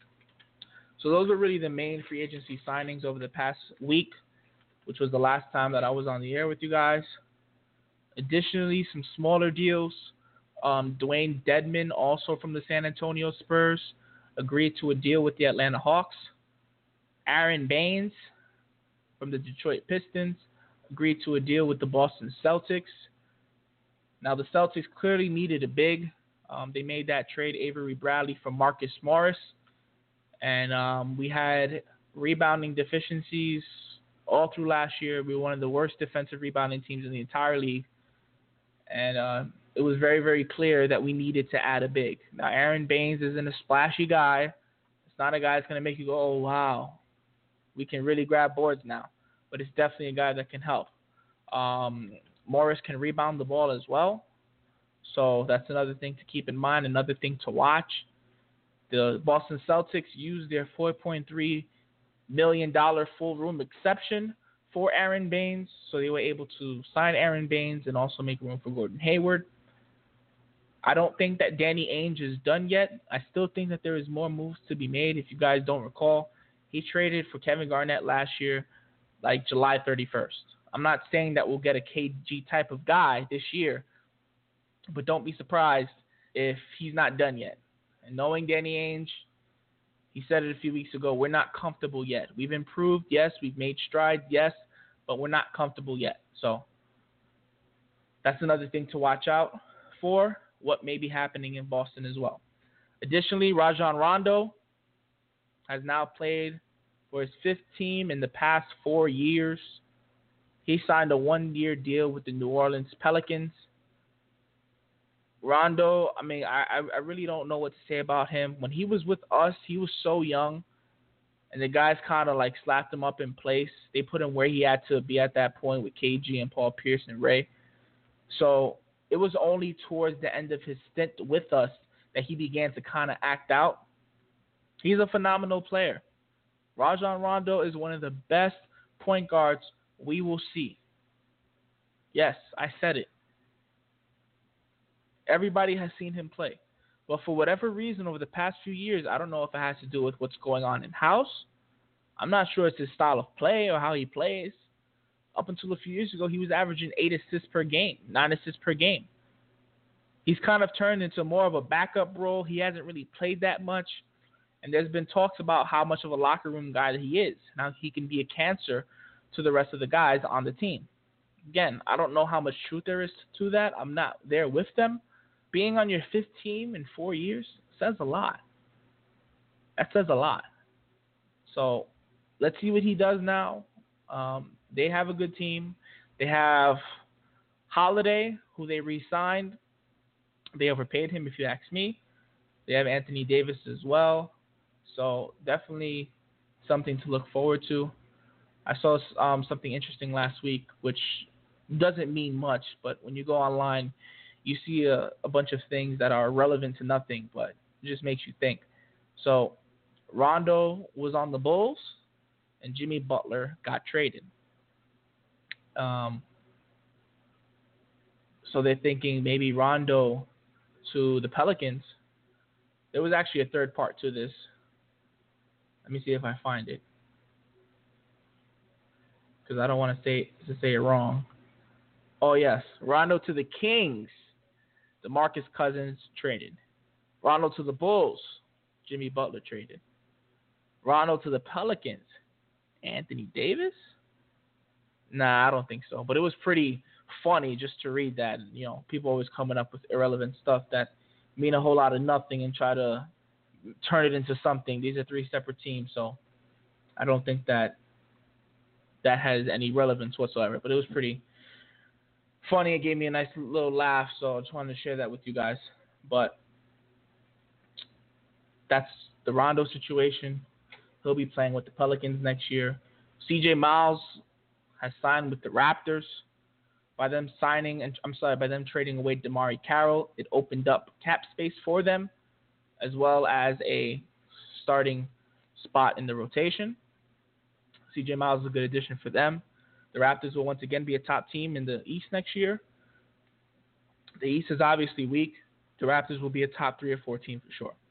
So those were really the main free agency signings over the past week, which was the last time that I was on the air with you guys. Additionally, some smaller deals. Um, Dwayne Dedmon, also from the San Antonio Spurs, agreed to a deal with the Atlanta Hawks. Aaron Baines from the Detroit Pistons agreed to a deal with the Boston Celtics. Now, the Celtics clearly needed a big. Um, they made that trade, Avery Bradley for Marcus Morris. And um, we had rebounding deficiencies all through last year. We were one of the worst defensive rebounding teams in the entire league. And uh, it was very, very clear that we needed to add a big. Now, Aaron Baines isn't a splashy guy. It's not a guy that's going to make you go, oh, wow, we can really grab boards now. But it's definitely a guy that can help. Um, Morris can rebound the ball as well. So that's another thing to keep in mind, another thing to watch. The Boston Celtics used their four point three million dollars full room exception for Aaron Baines, so they were able to sign Aaron Baines and also make room for Gordon Hayward. I don't think that Danny Ainge is done yet. I still think that there is more moves to be made. If you guys don't recall, he traded for Kevin Garnett last year, like July thirty-first. I'm not saying that we'll get a K G type of guy this year, but don't be surprised if he's not done yet. And knowing Danny Ainge, he said it a few weeks ago, we're not comfortable yet. We've improved, yes. We've made strides, yes. But we're not comfortable yet. So that's another thing to watch out for, what may be happening in Boston as well. Additionally, Rajon Rondo has now played for his fifth team in the past four years. He signed a one-year deal with the New Orleans Pelicans. Rondo, I mean, I, I really don't know what to say about him. When he was with us, he was so young, and the guys kind of like slapped him up in place. They put him where he had to be at that point with K G and Paul Pierce and Ray. So it was only towards the end of his stint with us that he began to kind of act out. He's a phenomenal player. Rajon Rondo is one of the best point guards we will see. Yes, I said it. Everybody has seen him play. But for whatever reason, over the past few years, I don't know if it has to do with what's going on in-house. I'm not sure it's his style of play or how he plays. Up until a few years ago, he was averaging eight assists per game, nine assists per game. He's kind of turned into more of a backup role. He hasn't really played that much. And there's been talks about how much of a locker room guy that he is. Now he can be a cancer to the rest of the guys on the team. Again, I don't know how much truth there is to that. I'm not there with them. Being on your fifth team in four years says a lot. That says a lot. So let's see what he does now. Um, they have a good team. They have Holiday, who they re-signed. They overpaid him, if you ask me. They have Anthony Davis as well. So definitely something to look forward to. I saw um, something interesting last week, which doesn't mean much, but when you go online, you see a, a bunch of things that are relevant to nothing, but it just makes you think. So Rondo was on the Bulls, and Jimmy Butler got traded. Um, so they're thinking maybe Rondo to the Pelicans. There was actually a third part to this. Let me see if I find it, because I don't want to say to say it wrong. Oh yes, Rondo to the Kings. DeMarcus Cousins traded. Rondo to the Bulls. Jimmy Butler traded. Rondo to the Pelicans. Anthony Davis? Nah, I don't think so. But it was pretty funny just to read that. You know, people always coming up with irrelevant stuff that mean a whole lot of nothing and try to turn it into something. These are three separate teams, so I don't think that that has any relevance whatsoever. But it was pretty funny. It gave me a nice little laugh, so I just wanted to share that with you guys. But that's the Rondo situation. He'll be playing with the Pelicans next year. C J Miles has signed with the Raptors. By them signing, and I'm sorry, by them trading away DeMarre Carroll, it opened up cap space for them, as well as a starting spot in the rotation. C J Miles is a good addition for them. The Raptors will once again be a top team in the East next year. The East is obviously weak. The Raptors will be a top three or four team for sure.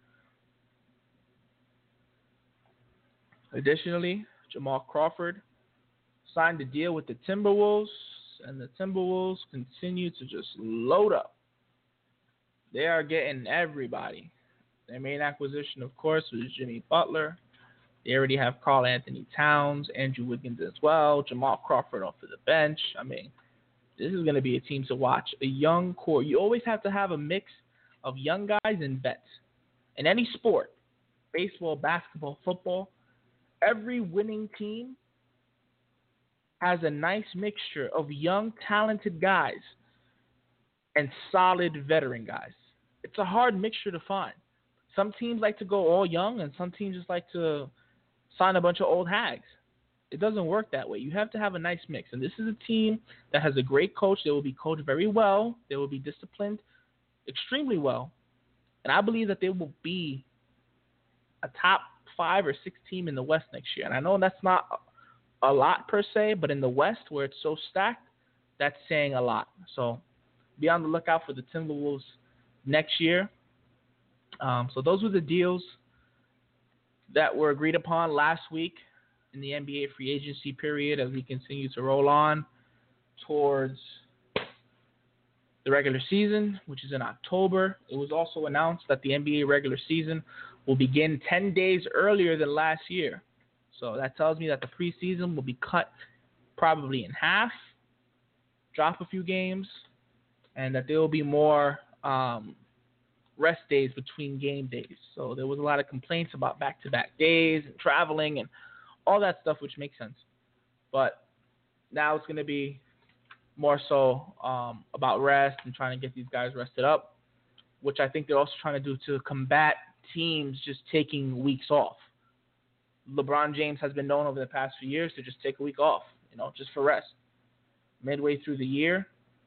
Additionally, Jamal Crawford signed a deal with the Timberwolves, and the Timberwolves continue to just load up. They are getting everybody. Their main acquisition, of course, was Jimmy Butler. They already have Karl Anthony Towns, Andrew Wiggins as well, Jamal Crawford off of the bench. I mean, this is going to be a team to watch. A young core. You always have to have a mix of young guys and vets. In any sport, baseball, basketball, football, every winning team has a nice mixture of young, talented guys and solid veteran guys. It's a hard mixture to find. Some teams like to go all young, and some teams just like to sign a bunch of old hags. It doesn't work that way. You have to have a nice mix. And this is a team that has a great coach. They will be coached very well. They will be disciplined extremely well. And I believe that they will be a top five or six team in the West next year. And I know that's not a lot per se, but in the West where it's so stacked, that's saying a lot. So be on the lookout for the Timberwolves next year. Um, so those were the deals that were agreed upon last week in the N B A free agency period as we continue to roll on towards the regular season, which is in October. It was also announced that the N B A regular season will begin ten days earlier than last year. So that tells me that the preseason will be cut probably in half, drop a few games, and that there will be more um, rest days between game days. So there was a lot of complaints about back-to-back days and traveling and all that stuff, which makes sense. But now it's going to be more so um, about rest and trying to get these guys rested up, which I think they're also trying to do to combat teams just taking weeks off. LeBron James has been known over the past few years to just take a week off, you know, just for rest, midway through the year.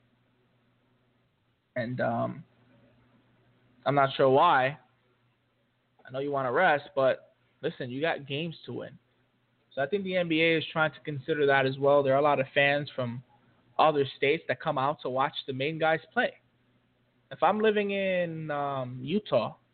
And um, I'm not sure why. I know you want to rest, but listen, you got games to win. So I think the N B A is trying to consider that as well. There are a lot of fans from other states that come out to watch the main guys play. If I'm living in um, Utah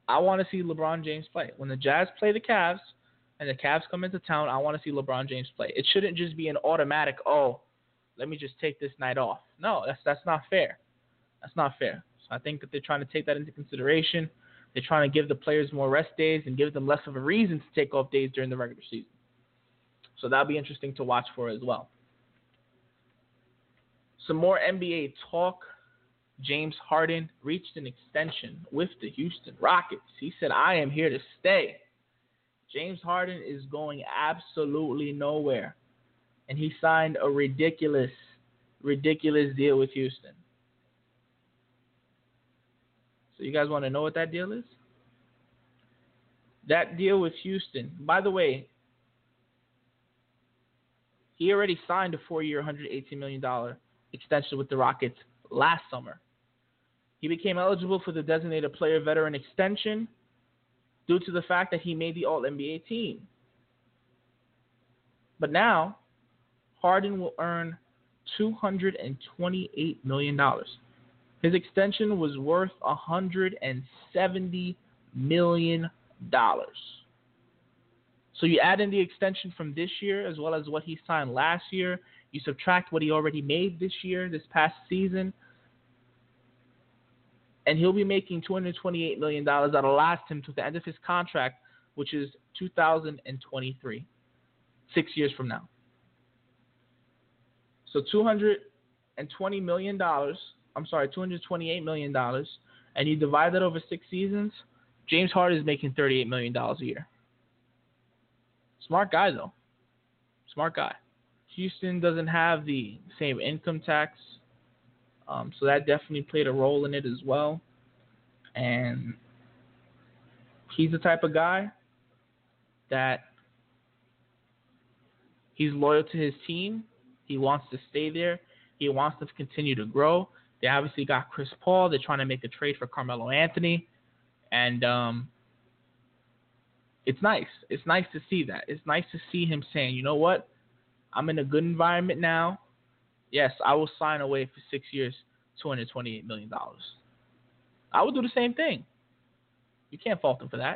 I want to see LeBron James play. When the Jazz play the Cavs and the Cavs come into town, I want to see LeBron James play. It shouldn't just be an automatic, oh, let me just take this night off. No, that's that's not fair. That's not fair. So I think that they're trying to take that into consideration. They're trying to give the players more rest days and give them less of a reason to take off days during the regular season. So that'll be interesting to watch for as well. Some more N B A talk. James Harden reached an extension with the Houston Rockets. He said, I am here to stay. James Harden is going absolutely nowhere. And he signed a ridiculous, ridiculous deal with Houston. So you guys want to know what that deal is? That deal with Houston, by the way, he already signed a four-year, one hundred eighteen million dollars extension with the Rockets last summer. He became eligible for the designated player veteran extension due to the fact that he made the All N B A team. But now, Harden will earn two hundred twenty-eight million dollars. His extension was worth one hundred seventy million dollars. So you add in the extension from this year as well as what he signed last year. You subtract what he already made this year, this past season, and he'll be making two hundred twenty-eight million dollars. That'll last him to the end of his contract, which is two thousand twenty-three, six years from now. So two hundred twenty million dollars, I'm sorry, two hundred twenty-eight million dollars, and you divide that over six seasons, James Harden is making thirty-eight million dollars a year. Smart guy, though. Smart guy. Houston doesn't have the same income tax, um, so that definitely played a role in it as well. And he's the type of guy that he's loyal to his team. He wants to stay there. He wants to continue to grow. They obviously got Chris Paul. They're trying to make a trade for Carmelo Anthony. And um, it's nice. It's nice to see that. It's nice to see him saying, you know what? I'm in a good environment now. Yes, I will sign away for six years, two hundred twenty-eight million dollars. I would do the same thing. You can't fault him for that.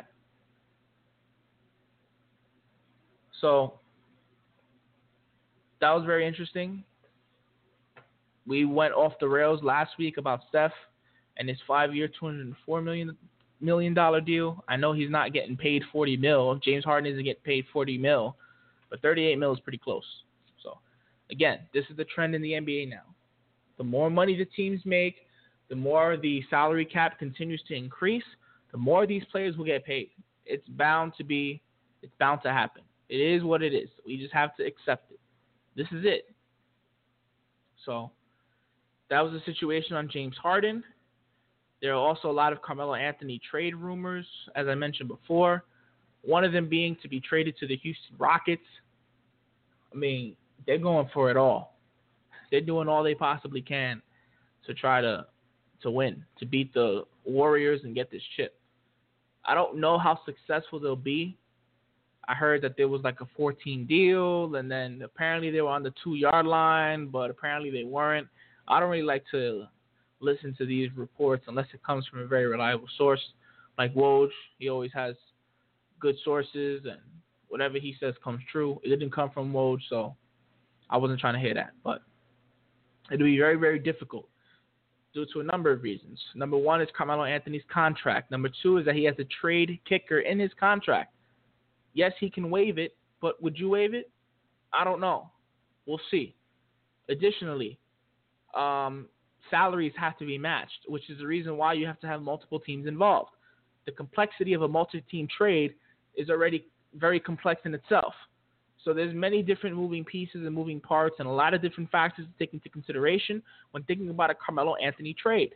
So that was very interesting. We went off the rails last week about Steph and his five-year, two hundred four million dollars deal. I know he's not getting paid forty mil. James Harden isn't getting paid forty mil, but thirty-eight mil is pretty close. So, again, this is the trend in the N B A now. The more money the teams make, the more the salary cap continues to increase, the more these players will get paid. It's bound to be, it's bound to happen. It is what it is. We just have to accept it. This is it. So, that was the situation on James Harden. There are also a lot of Carmelo Anthony trade rumors, as I mentioned before. One of them being to be traded to the Houston Rockets. I mean, they're going for it all. They're doing all they possibly can to try to to win, to beat the Warriors and get this chip. I don't know how successful they'll be. I heard that there was like a four-team deal, and then apparently they were on the two-yard line, but apparently they weren't. I don't really like to listen to these reports unless it comes from a very reliable source like Woj. He always has good sources, and whatever he says comes true. It didn't come from Woj, so I wasn't trying to hear that. But it'll be very, very difficult due to a number of reasons. Number one is Carmelo Anthony's contract. Number two is that he has a trade kicker in his contract. Yes, he can waive it, but would you waive it? I don't know. We'll see. Additionally, um, salaries have to be matched, which is the reason why you have to have multiple teams involved. The complexity of a multi-team trade is already very complex in itself. So there's many different moving pieces and moving parts and a lot of different factors to take into consideration when thinking about a Carmelo Anthony trade.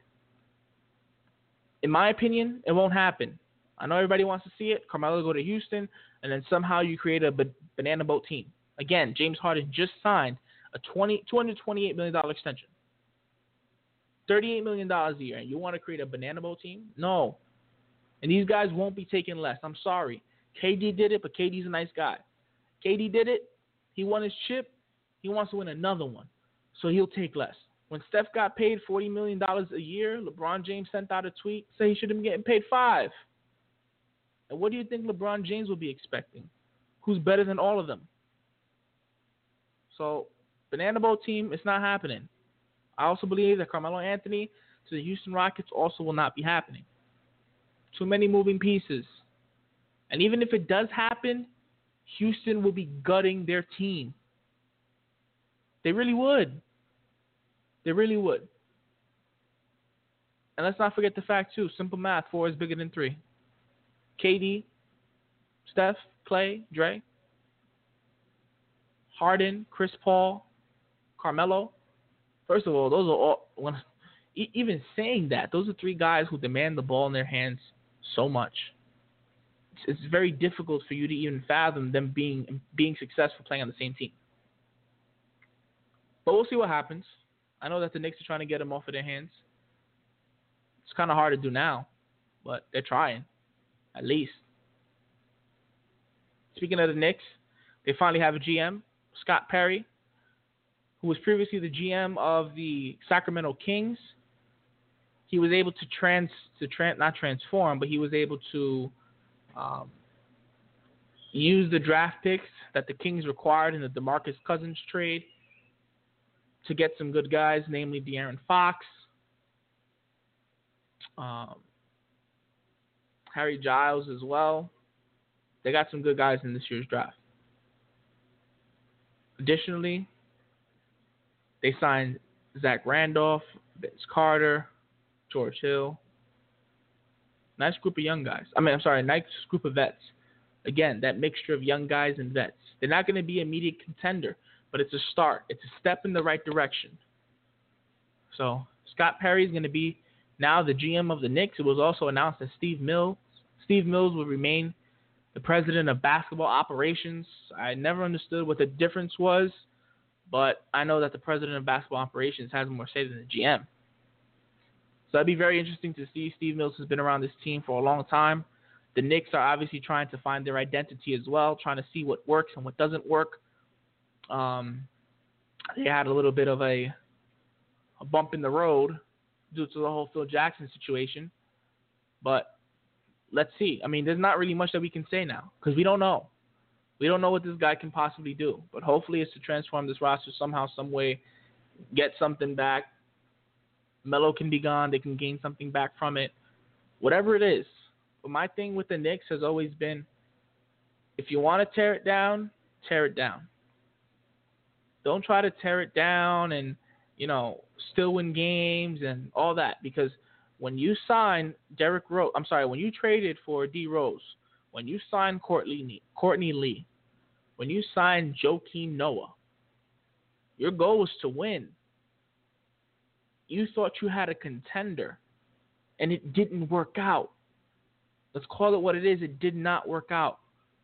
In my opinion, it won't happen. I know everybody wants to see it. Carmelo go to Houston, and then somehow you create a banana boat team. Again, James Harden just signed a two hundred twenty-eight million dollars extension. thirty-eight million dollars a year, and you want to create a banana boat team? No. And these guys won't be taking less. I'm sorry. K D did it, but K D's a nice guy. K D did it. He won his chip. He wants to win another one, so he'll take less. When Steph got paid forty million dollars a year, LeBron James sent out a tweet saying he should have been getting paid five. And what do you think LeBron James will be expecting? Who's better than all of them? So, Banana Boat team, it's not happening. I also believe that Carmelo Anthony to the Houston Rockets also will not be happening. Too many moving pieces. And even if it does happen, Houston will be gutting their team. They really would. They really would. And let's not forget the fact, too, simple math, four is bigger than three. K D, Steph, Clay, Dre, Harden, Chris Paul, Carmelo. First of all, those are all, when, even saying that, those are three guys who demand the ball in their hands so much. It's, it's very difficult for you to even fathom them being being successful playing on the same team. But we'll see what happens. I know that the Knicks are trying to get them off of their hands. It's kind of hard to do now, but they're trying, at least. Speaking of the Knicks, they finally have a G M, Scott Perry, who was previously the G M of the Sacramento Kings. He was able to trans to trans not transform, but he was able to um, use the draft picks that the Kings required in the DeMarcus Cousins trade to get some good guys, namely De'Aaron Fox, um, Harry Giles as well. They got some good guys in this year's draft. Additionally, they signed Zach Randolph, Vince Carter, George Hill. Nice group of young guys. I mean, I'm sorry, nice group of vets. Again, that mixture of young guys and vets. They're not going to be an immediate contender, but it's a start. It's a step in the right direction. So Scott Perry is going to be now the G M of the Knicks. It was also announced that Steve Mills, Steve Mills will remain the president of basketball operations. I never understood what the difference was, but I know that the president of basketball operations has more say than the G M. So that'd be very interesting to see. Steve Mills has been around this team for a long time. The Knicks are obviously trying to find their identity as well, trying to see what works and what doesn't work. Um, they had a little bit of a, a bump in the road due to the whole Phil Jackson situation. But let's see. I mean, there's not really much that we can say now because we don't know. We don't know what this guy can possibly do. But hopefully it's to transform this roster somehow, some way, get something back. Melo can be gone. They can gain something back from it. Whatever it is. But my thing with the Knicks has always been, if you want to tear it down, tear it down. Don't try to tear it down and, you know, still win games and all that. Because when you sign Derrick Rose, I'm sorry, when you traded for D Rose, when you signed Courtney, Courtney Lee, when you signed Joakim Noah, your goal was to win. You thought you had a contender, and it didn't work out. Let's call it what it is. It did not work out.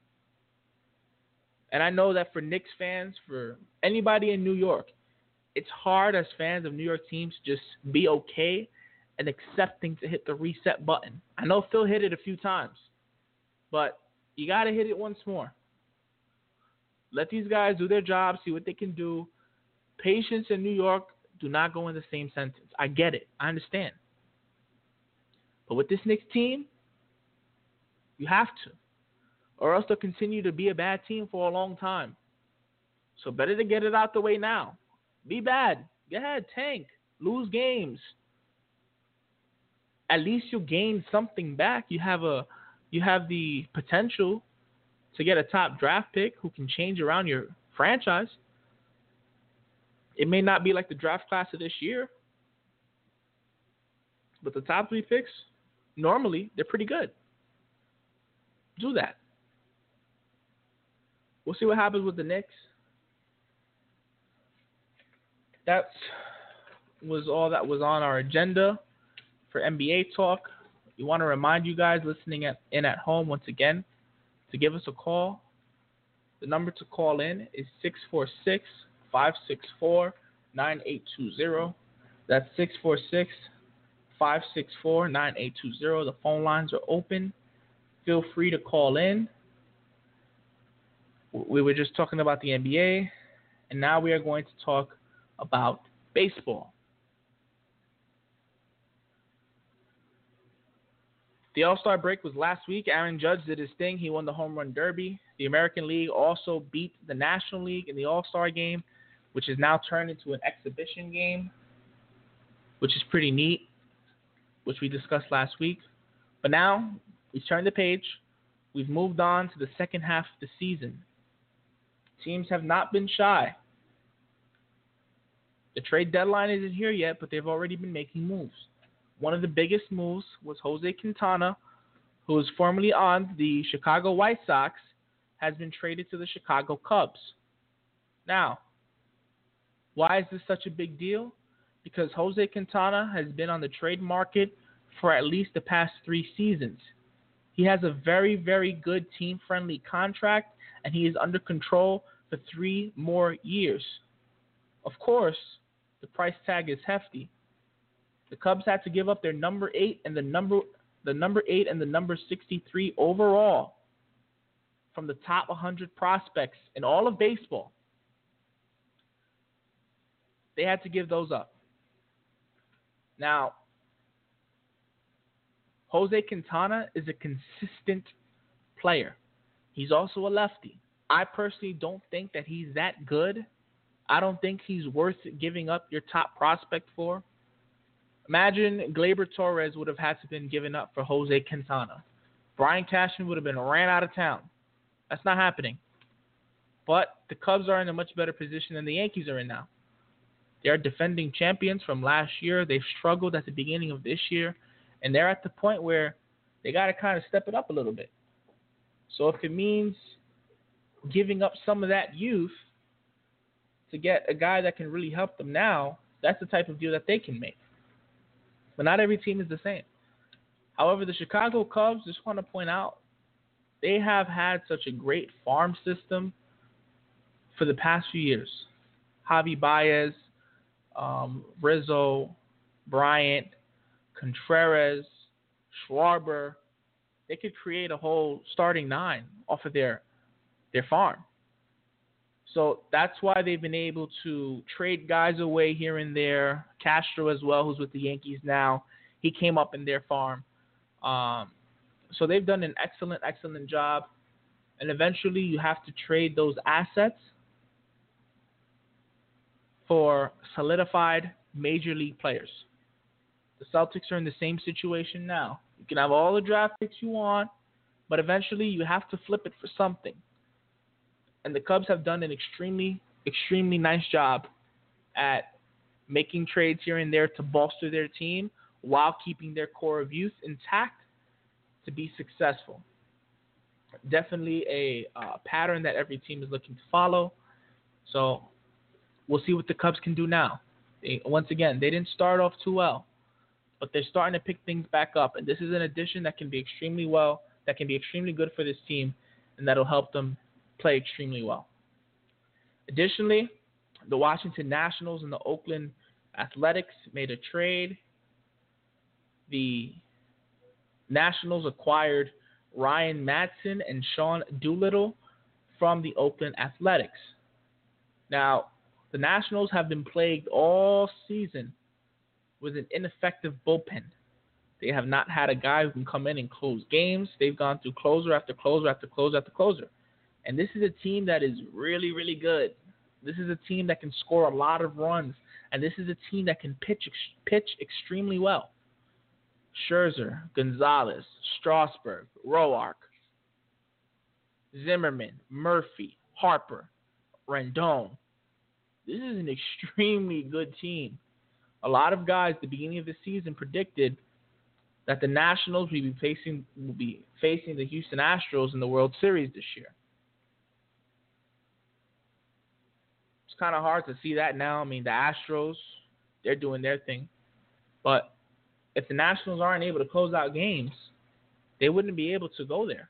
And I know that for Knicks fans, for anybody in New York, it's hard as fans of New York teams to just be okay and accepting to hit the reset button. I know Phil hit it a few times, but you got to hit it once more. Let these guys do their job, see what they can do. Patience in New York do not go in the same sentence. I get it. I understand. But with this Knicks team, you have to. Or else they'll continue to be a bad team for a long time. So better to get it out the way now. Be bad. Go ahead, tank. Lose games. At least you'll gain something back. You have a, you have the potential to get a top draft pick who can change around your franchise. It may not be like the draft class of this year, but the top three picks, normally, they're pretty good. Do that. We'll see what happens with the Knicks. That was all that was on our agenda for N B A talk. We want to remind you guys listening at, in at home once again to give us a call. The number to call in is six four six, five six four, nine eight two zero. That's six four six, five six four, nine eight two zero. The phone lines are open. Feel free to call in. We were just talking about the N B A, and now we are going to talk about baseball. The All-Star break was last week. Aaron Judge did his thing. He won the Home Run Derby. The American League also beat the National League in the All-Star game, which is now turned into an exhibition game, which is pretty neat, which we discussed last week. But now we've turned the page. We've moved on to the second half of the season. Teams have not been shy. The trade deadline isn't here yet, but they've already been making moves. One of the biggest moves was Jose Quintana, who was formerly on the Chicago White Sox, has been traded to the Chicago Cubs. Now, why is this such a big deal? Because Jose Quintana has been on the trade market for at least the past three seasons. He has a very, very good team-friendly contract, and he is under control for three more years. Of course, the price tag is hefty. The Cubs had to give up their number eight and the number the number eight and the number sixty-three overall from the top one hundred prospects in all of baseball. They had to give those up. Now, Jose Quintana is a consistent player. He's also a lefty. I personally don't think that he's that good. I don't think he's worth giving up your top prospect for. Imagine Gleyber Torres would have had to have been given up for Jose Quintana. Brian Cashman would have been ran out of town. That's not happening. But the Cubs are in a much better position than the Yankees are in now. They are defending champions from last year. They've struggled at the beginning of this year. And they're at the point where they got to kind of step it up a little bit. So if it means giving up some of that youth to get a guy that can really help them now, that's the type of deal that they can make. But not every team is the same. However, the Chicago Cubs, just want to point out, they have had such a great farm system for the past few years. Javi Baez, um, Rizzo, Bryant, Contreras, Schwarber. They could create a whole starting nine off of their their farm. So that's why they've been able to trade guys away here and there. Castro as well, who's with the Yankees now. He came up in their farm. Um, so they've done an excellent, excellent job. And eventually you have to trade those assets for solidified major league players. The Celtics are in the same situation now. You can have all the draft picks you want, but eventually you have to flip it for something. And the Cubs have done an extremely, extremely nice job at making trades here and there to bolster their team while keeping their core of youth intact to be successful. Definitely a uh, pattern that every team is looking to follow. So we'll see what the Cubs can do now. They, once again, they didn't start off too well, but they're starting to pick things back up. And this is an addition that can be extremely well, that can be extremely good for this team, and that'll help them play extremely well. Additionally, the Washington Nationals and the Oakland Athletics made a trade. The Nationals acquired Ryan Madson and Sean Doolittle from the Oakland Athletics. Now, the Nationals have been plagued all season with an ineffective bullpen. They have not had a guy who can come in and close games. They've gone through closer after closer after closer after closer. And this is a team that is really, really good. This is a team that can score a lot of runs. And this is a team that can pitch pitch extremely well. Scherzer, Gonzalez, Strasburg, Roark, Zimmerman, Murphy, Harper, Rendon. This is an extremely good team. A lot of guys at the beginning of the season predicted that the Nationals will be facing will be facing the Houston Astros in the World Series this year. It's kind of hard to see that now. I mean, the Astros, they're doing their thing. But if the Nationals aren't able to close out games, they wouldn't be able to go there.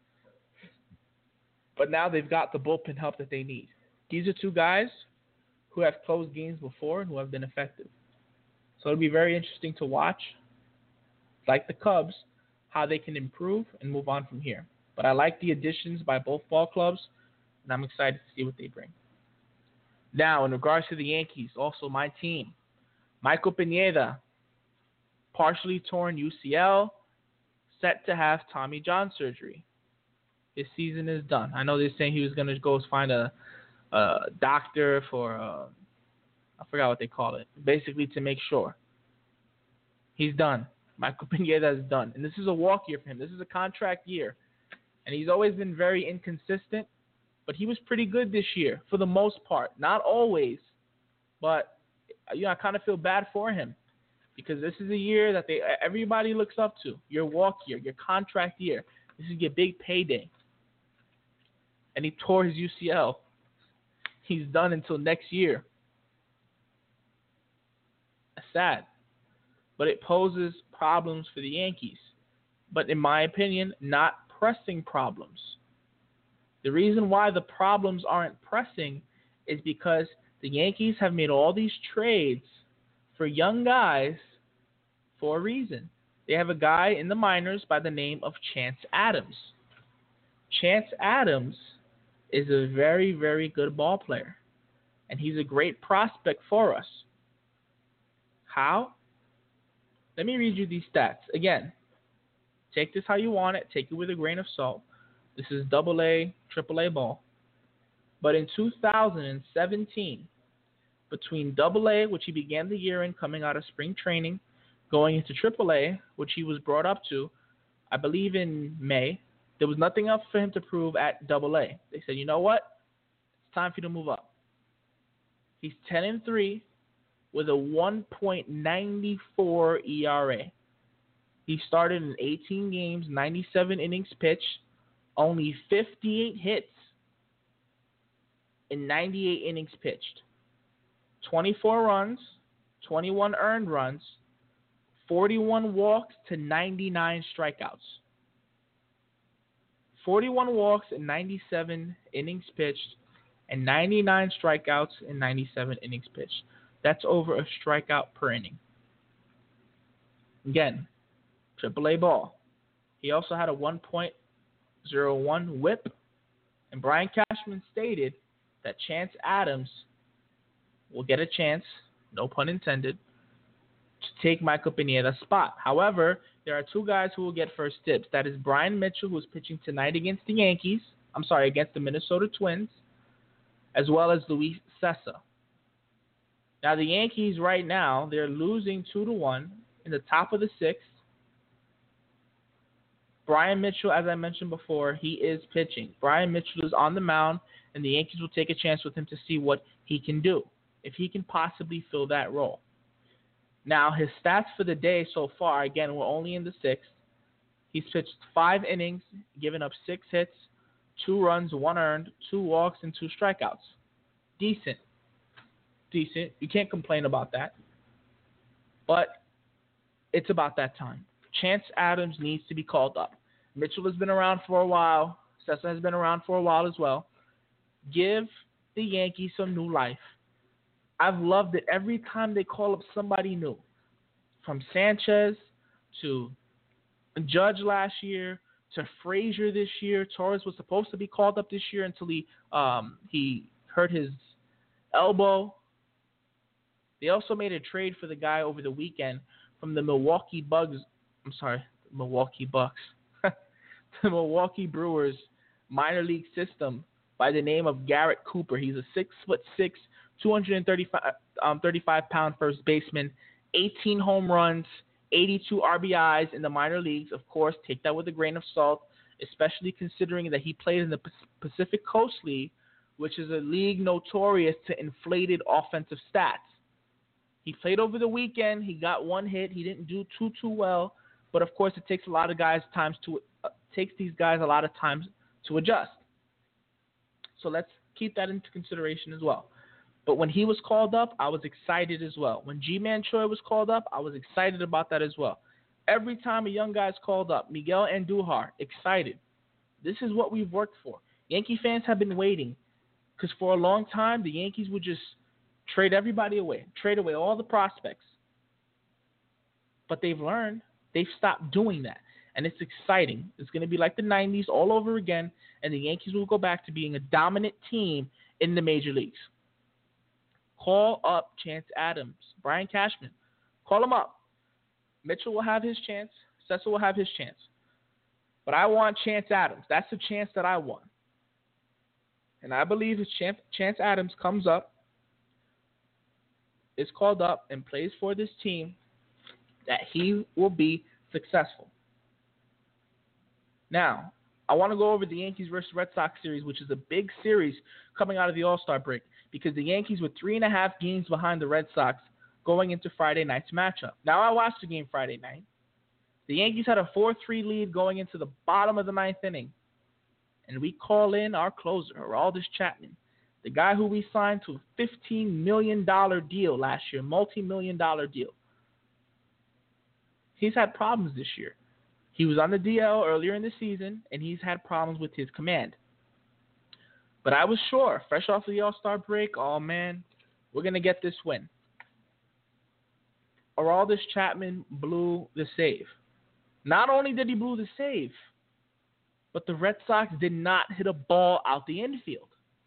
But now they've got the bullpen help that they need. These are two guys who have closed games before and who have been effective. So it'll be very interesting to watch, like the Cubs, how they can improve and move on from here. But I like the additions by both ball clubs, and I'm excited to see what they bring. Now, in regards to the Yankees, also my team, Michael Pineda, partially torn U C L, set to have Tommy John surgery. His season is done. I know they're saying he was going to go find a, a doctor for, uh, I forgot what they call it, basically to make sure. He's done. Michael Pineda is done. And this is a walk year for him. This is a contract year. And he's always been very inconsistent, but he was pretty good this year for the most part. Not always, but you know, I kind of feel bad for him because this is a year that they everybody looks up to. Your walk year, your contract year. This is your big payday. And he tore his U C L. He's done until next year. That's sad. But it poses problems for the Yankees. But in my opinion, not pressing problems. The reason why the problems aren't pressing is because the Yankees have made all these trades for young guys for a reason. They have a guy in the minors by the name of Chance Adams. Chance Adams is a very, very good ball player. And he's a great prospect for us. How? Let me read you these stats. Again, take this how you want it. Take it with a grain of salt. This is double A, triple A ball. But in two thousand seventeen, between double A, which he began the year in coming out of spring training, going into triple A, which he was brought up to, I believe in May, there was nothing else for him to prove at double A. They said, you know what? It's time for you to move up. He's ten and three with a one point nine four E R A. He started in eighteen games, ninety-seven innings pitched, only fifty-eight hits in ninety-eight innings pitched. twenty-four runs, twenty-one earned runs, forty-one walks to ninety-nine strikeouts. forty-one walks in ninety-seven innings pitched and ninety-nine strikeouts in ninety-seven innings pitched. That's over a strikeout per inning. Again, triple A ball. He also had a one point oh one whip. And Brian Cashman stated that Chance Adams will get a chance, no pun intended, to take Michael Pineda's spot. However, there are two guys who will get first dibs. That is Brian Mitchell, who is pitching tonight against the Yankees. I'm sorry, against the Minnesota Twins, as well as Luis Cessa. Now, the Yankees right now, they're losing two to one in the top of the sixth. Brian Mitchell, as I mentioned before, he is pitching. Brian Mitchell is on the mound, and the Yankees will take a chance with him to see what he can do, if he can possibly fill that role. Now, his stats for the day so far, again, we're only in the sixth. He's pitched five innings, given up six hits, two runs, one earned, two walks, and two strikeouts. Decent. Decent. You can't complain about that. But it's about that time. Chance Adams needs to be called up. Mitchell has been around for a while. Cessa has been around for a while as well. Give the Yankees some new life. I've loved it every time they call up somebody new. From Sanchez to Judge last year to Frazier this year. Torres was supposed to be called up this year until he um, he hurt his elbow. They also made a trade for the guy over the weekend from the Milwaukee Bucks. I'm sorry, Milwaukee Bucks. The Milwaukee Brewers minor league system by the name of Garrett Cooper. He's a six foot six, two hundred thirty-five, um, thirty-five pound first baseman, eighteen home runs, eighty-two R B Is in the minor leagues. Of course, take that with a grain of salt, especially considering that he played in the Pacific Coast League, which is a league notorious to inflated offensive stats. He played over the weekend. He got one hit. He didn't do too, too well. But, of course, it takes a lot of guys times to uh, takes these guys a lot of times to adjust. So let's keep that into consideration as well. But when he was called up, I was excited as well. When G-Man Choi was called up, I was excited about that as well. Every time a young guy's called up, Miguel Andujar, excited. This is what we've worked for. Yankee fans have been waiting because for a long time, the Yankees would just trade everybody away, trade away all the prospects. But they've learned. They've stopped doing that. And it's exciting. It's going to be like the nineties all over again, and the Yankees will go back to being a dominant team in the major leagues. Call up Chance Adams, Brian Cashman. Call him up. Mitchell will have his chance. Cessa will have his chance. But I want Chance Adams. That's the chance that I want. And I believe if Chance, Chance Adams comes up, is called up, and plays for this team, that he will be successful. Now, I want to go over the Yankees versus Red Sox series, which is a big series coming out of the All-Star break, because the Yankees were three and a half games behind the Red Sox going into Friday night's matchup. Now, I watched the game Friday night. The Yankees had a four three lead going into the bottom of the ninth inning. And we call in our closer, Aroldis Chapman, the guy who we signed to a fifteen million dollars deal last year, multi-million dollar deal. He's had problems this year. He was on the D L earlier in the season, and he's had problems with his command. But I was sure, fresh off of the All-Star break, oh, man, we're going to get this win. Aroldis Chapman blew the save. Not only did he blow the save, but the Red Sox did not hit a ball out the infield.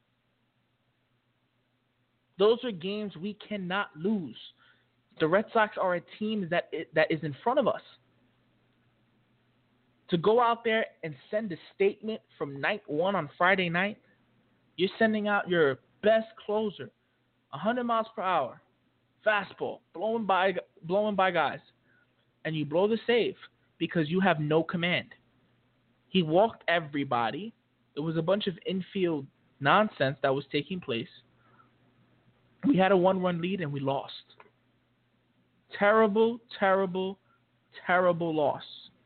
Those are games we cannot lose. The Red Sox are a team that that is in front of us. To go out there and send a statement from night one on Friday night, you're sending out your best closer, one hundred miles per hour, fastball, blowing by, blowing by guys, and you blow the save because you have no command. He walked everybody. It was a bunch of infield nonsense that was taking place. We had a one-run lead, and we lost. Terrible, terrible, terrible loss.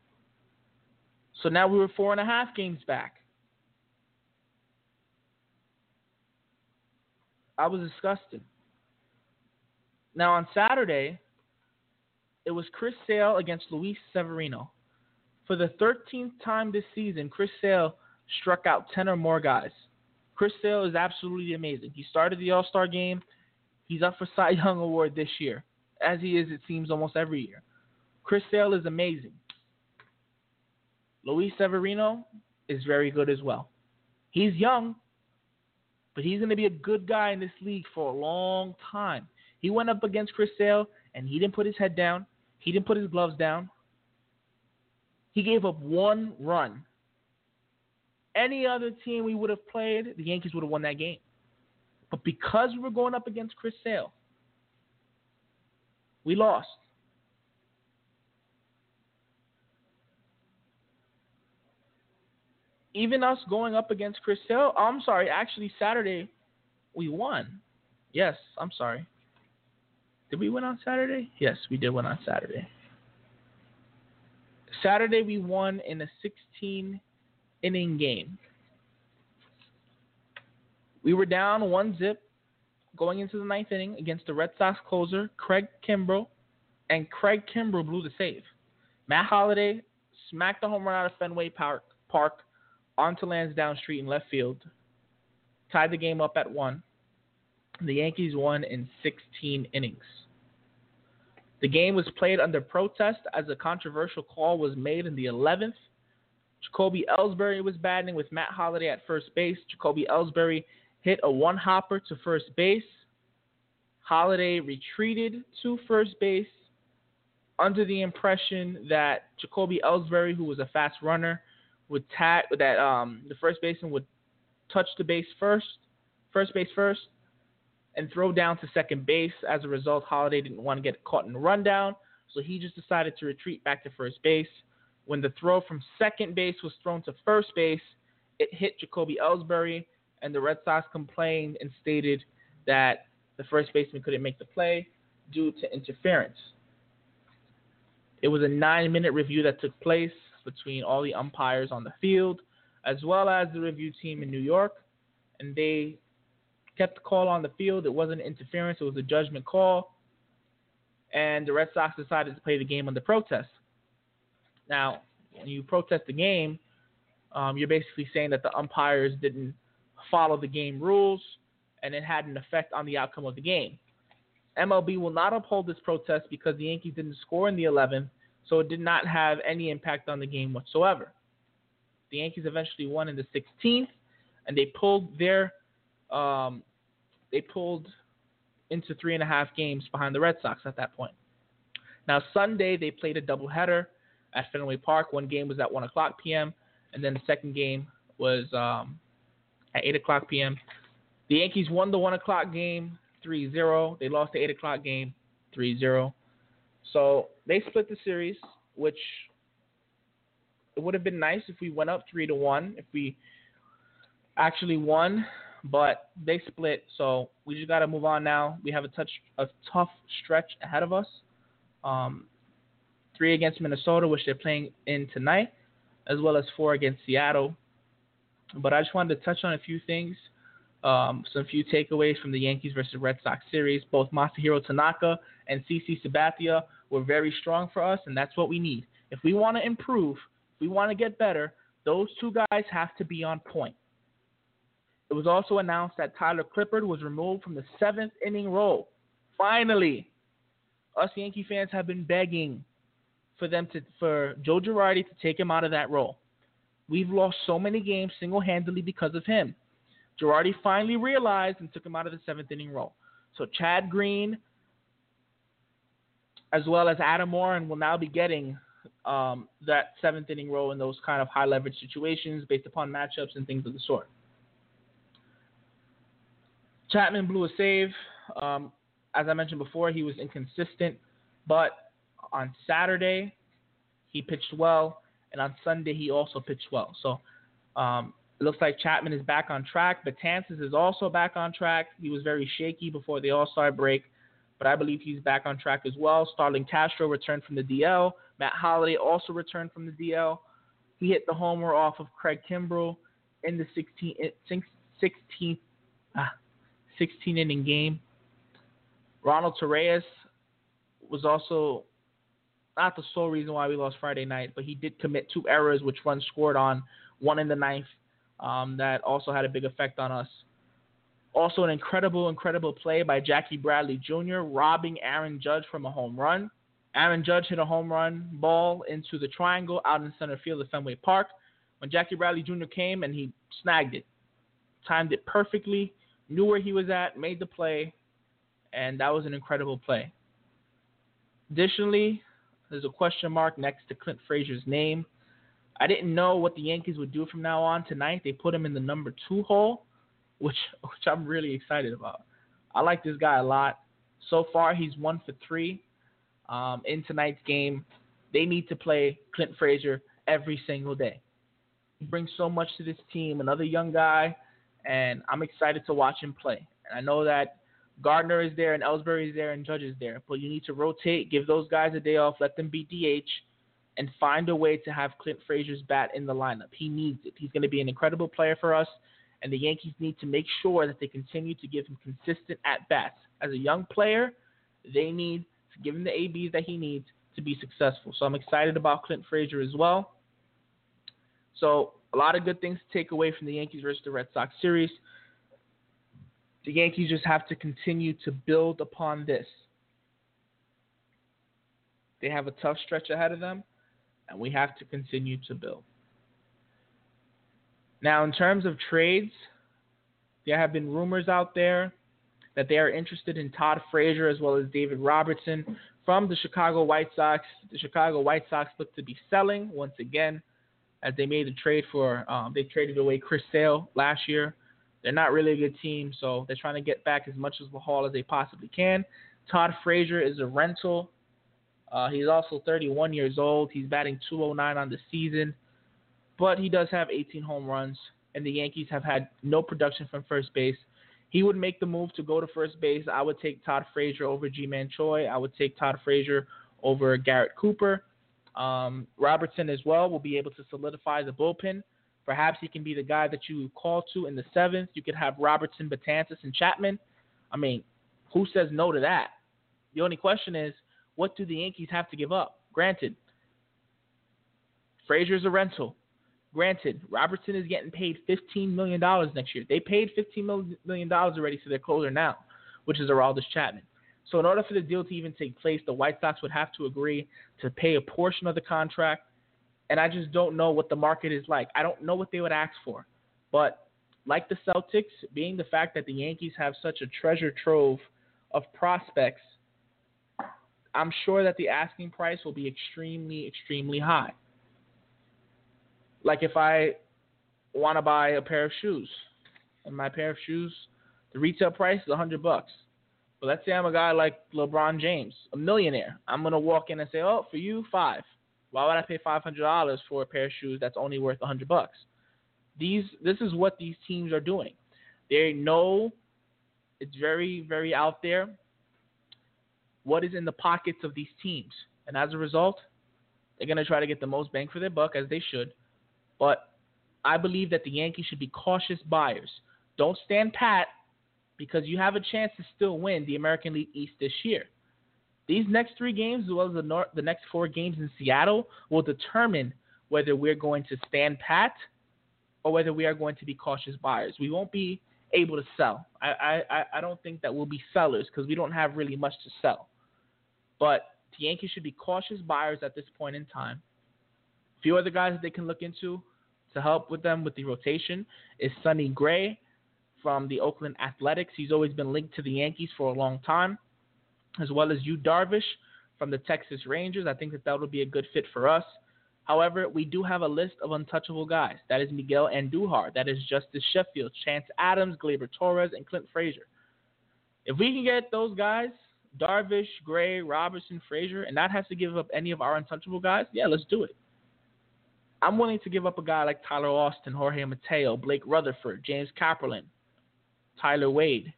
So now we were four and a half games back. I was disgusted. Now on Saturday, it was Chris Sale against Luis Severino. For the thirteenth time this season, Chris Sale struck out ten or more guys. Chris Sale is absolutely amazing. He started the All-Star game. He's up for Cy Young Award this year, as he is, it seems, almost every year. Chris Sale is amazing. Luis Severino is very good as well. He's young, but he's going to be a good guy in this league for a long time. He went up against Chris Sale, and he didn't put his head down. He didn't put his gloves down. He gave up one run. Any other team we would have played, the Yankees would have won that game. But because we were going up against Chris Sale, we lost. Even us going up against Chris Sale, oh, I'm sorry, actually Saturday we won. Yes, I'm sorry. Did we win on Saturday? Yes, we did win on Saturday. Saturday we won in a sixteen-inning game. We were down one zip going into the ninth inning against the Red Sox closer, Craig Kimbrell, and Craig Kimbrell blew the save. Matt Holliday smacked the home run out of Fenway Park, Park onto Lansdowne Street in left field, tied the game up at one. The Yankees won in sixteen innings. The game was played under protest as a controversial call was made in the eleventh. Jacoby Ellsbury was batting with Matt Holliday at first base. Jacoby Ellsbury hit a one-hopper to first base. Holliday retreated to first base under the impression that Jacoby Ellsbury, who was a fast runner, would tag that um, the first baseman would touch the base first, first base first, and throw down to second base. As a result, Holliday didn't want to get caught in a rundown, so he just decided to retreat back to first base. When the throw from second base was thrown to first base, it hit Jacoby Ellsbury, and the Red Sox complained and stated that the first baseman couldn't make the play due to interference. It was a nine-minute review that took place between all the umpires on the field, as well as the review team in New York, and they kept the call on the field. It wasn't interference. It was a judgment call, and the Red Sox decided to play the game under protest. Now, when you protest the game, um, you're basically saying that the umpires didn't follow the game rules, and it had an effect on the outcome of the game. M L B will not uphold this protest because the Yankees didn't score in the eleventh, so it did not have any impact on the game whatsoever. The Yankees eventually won in the sixteenth, and they pulled their um, they pulled into three and a half games behind the Red Sox at that point. Now Sunday they played a doubleheader at Fenway Park. One game was at one o'clock p.m. and then the second game was um, at eight o'clock p.m. The Yankees won the one o'clock game three zero. They lost the eight o'clock game three zero. So they split the series, which it would have been nice if we went up three to one, if we actually won, but they split. So we just got to move on now. We have a touch a tough stretch ahead of us. Um, three against Minnesota, which they're playing in tonight, as well as four against Seattle. But I just wanted to touch on a few things, um, some few takeaways from the Yankees versus Red Sox series. Both Masahiro Tanaka and CC Sabathia were very strong for us, and that's what we need. If we want to improve, if we want to get better, those two guys have to be on point. It was also announced that Tyler Clippard was removed from the seventh inning role. Finally, us Yankee fans have been begging for them to, for Joe Girardi to take him out of that role. We've lost so many games single-handedly because of him. Girardi finally realized and took him out of the seventh inning role. So Chad Green, as well as Adam Warren, will now be getting um, that seventh inning role in those kind of high leverage situations based upon matchups and things of the sort. Chapman blew a save. Um, as I mentioned before, he was inconsistent, but on Saturday he pitched well, and on Sunday he also pitched well. So um, it looks like Chapman is back on track. Betances is also back on track. He was very shaky before the All-Star break, but I believe he's back on track as well. Starlin Castro returned from the D L. Matt Holliday also returned from the D L. He hit the homer off of Craig Kimbrell in the sixteenth, sixteenth, ah, sixteen inning game. Ronald Torreyes was also not the sole reason why we lost Friday night, but he did commit two errors, which runs scored on, one in the ninth. Um, that also had a big effect on us. Also, an incredible, incredible play by Jackie Bradley Junior, robbing Aaron Judge from a home run. Aaron Judge hit a home run ball into the triangle out in center field at Fenway Park when Jackie Bradley Junior came and he snagged it. Timed it perfectly, knew where he was at, made the play, and that was an incredible play. Additionally, there's a question mark next to Clint Frazier's name. I didn't know what the Yankees would do from now on. Tonight, they put him in the number two hole, which which I'm really excited about. I like this guy a lot. So far, he's one for three um, in tonight's game. They need to play Clint Frazier every single day. He brings so much to this team, another young guy, and I'm excited to watch him play. And I know that Gardner is there and Ellsbury is there and Judge is there, but you need to rotate, give those guys a day off, let them be D H, and find a way to have Clint Frazier's bat in the lineup. He needs it. He's going to be an incredible player for us, and the Yankees need to make sure that they continue to give him consistent at-bats. As a young player, they need to give him the A Bs that he needs to be successful. So I'm excited about Clint Frazier as well. So a lot of good things to take away from the Yankees versus the Red Sox series. The Yankees just have to continue to build upon this. They have a tough stretch ahead of them, and we have to continue to build. Now, in terms of trades, there have been rumors out there that they are interested in Todd Frazier as well as David Robertson from the Chicago White Sox. The Chicago White Sox look to be selling once again, as they made a trade for, um, they traded away Chris Sale last year. They're not really a good team, so they're trying to get back as much of the haul as they possibly can. Todd Frazier is a rental. Uh, he's also thirty-one years old. He's batting two oh nine on the season, but he does have eighteen home runs, and the Yankees have had no production from first base. He would make the move to go to first base. I would take Todd Frazier over Ji-Man Choi. I would take Todd Frazier over Garrett Cooper. Um, Robertson as well will be able to solidify the bullpen. Perhaps he can be the guy that you call to in the seventh. You could have Robertson, Betances, and Chapman. I mean, who says no to that? The only question is, what do the Yankees have to give up? Granted, Frazier's a rental. Granted, Robertson is getting paid fifteen million dollars next year. They paid fifteen million dollars already to their closer now, which is Aroldis Chapman. So in order for the deal to even take place, the White Sox would have to agree to pay a portion of the contract. And I just don't know what the market is like. I don't know what they would ask for. But like the Celtics, being the fact that the Yankees have such a treasure trove of prospects, I'm sure that the asking price will be extremely, extremely high. Like if I want to buy a pair of shoes, and my pair of shoes, the retail price is a hundred bucks. But let's say I'm a guy like LeBron James, a millionaire. I'm gonna walk in and say, "Oh, for you, five. Why would I pay five hundred dollars for a pair of shoes that's only worth a hundred bucks?" These, this is what these teams are doing. They know it's very, very out there what is in the pockets of these teams, and as a result, they're gonna try to get the most bang for their buck, as they should. But I believe that the Yankees should be cautious buyers. Don't stand pat, because you have a chance to still win the American League East this year. These next three games, as well as the, nor- the next four games in Seattle, will determine whether we're going to stand pat or whether we are going to be cautious buyers. We won't be able to sell. I I, I don't think that we'll be sellers because we don't have really much to sell. But the Yankees should be cautious buyers at this point in time. A few other guys that they can look into to help with them with the rotation is Sonny Gray from the Oakland Athletics. He's always been linked to the Yankees for a long time, as well as Yu Darvish from the Texas Rangers. I think that that would be a good fit for us. However, we do have a list of untouchable guys. That is Miguel Andujar. That is Justice Sheffield, Chance Adams, Gleyber Torres, and Clint Frazier. If we can get those guys, Darvish, Gray, Robertson, Frazier, and not have to give up any of our untouchable guys, yeah, let's do it. I'm willing to give up a guy like Tyler Austin, Jorge Mateo, Blake Rutherford, James Kaprielian, Tyler Wade.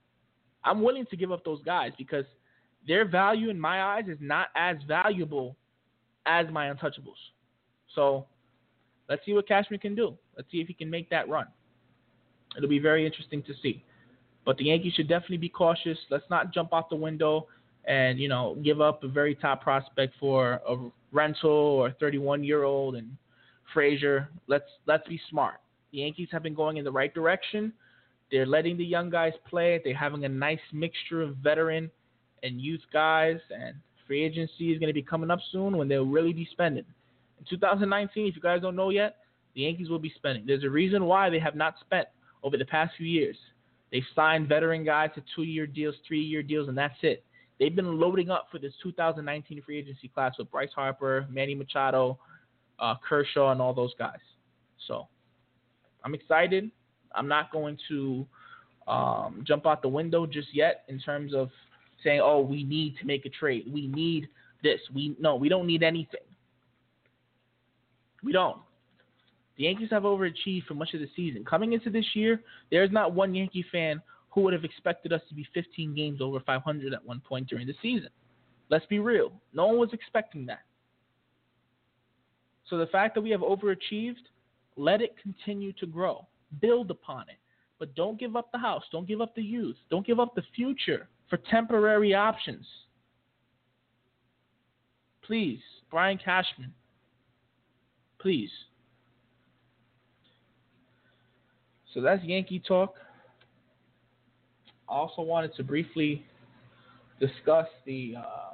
I'm willing to give up those guys because their value in my eyes is not as valuable as my untouchables. So let's see what Cashman can do. Let's see if he can make that run. It'll be very interesting to see. But the Yankees should definitely be cautious. Let's not jump out the window and, you know, give up a very top prospect for a rental or a thirty-one-year-old and Frazier. Let's let's be smart. The Yankees have been going in the right direction. They're letting the young guys play. They're having a nice mixture of veteran and youth guys, and free agency is going to be coming up soon when they'll really be spending. In two thousand nineteen, if you guys don't know yet, the Yankees will be spending. There's a reason why they have not spent over the past few years. They've signed veteran guys to two-year deals, three-year deals, and that's it. They've been loading up for this two thousand nineteen free agency class with Bryce Harper, Manny Machado, uh, Kershaw, and all those guys. So I'm excited. I'm not going to um, jump out the window just yet in terms of saying, oh, we need to make a trade. We need this. We No, we don't need anything. We don't. The Yankees have overachieved for much of the season. Coming into this year, there's not one Yankee fan who would have expected us to be fifteen games over five hundred at one point during the season. Let's be real. No one was expecting that. So the fact that we have overachieved, let it continue to grow. Build upon it. But don't give up the house. Don't give up the youth. Don't give up the future for temporary options. Please, Brian Cashman. Please. So that's Yankee talk. I also wanted to briefly discuss the uh,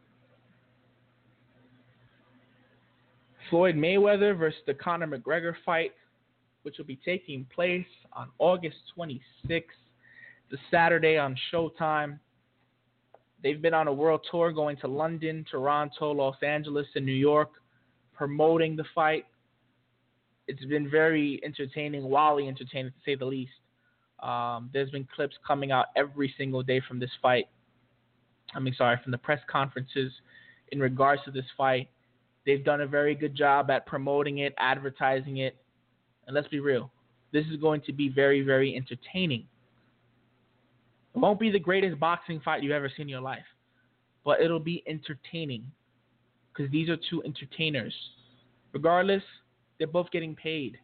Floyd Mayweather versus the Conor McGregor fight, which will be taking place on August twenty-sixth, the Saturday on Showtime. They've been on a world tour going to London, Toronto, Los Angeles, and New York, promoting the fight. It's been very entertaining, wildly entertaining to say the least. Um, there's been clips coming out every single day from this fight. I mean, sorry, from the press conferences in regards to this fight. They've done a very good job at promoting it, advertising it. And let's be real, this is going to be very, very entertaining. It won't be the greatest boxing fight you've ever seen in your life, but it'll be entertaining because these are two entertainers. Regardless, they're both getting paid.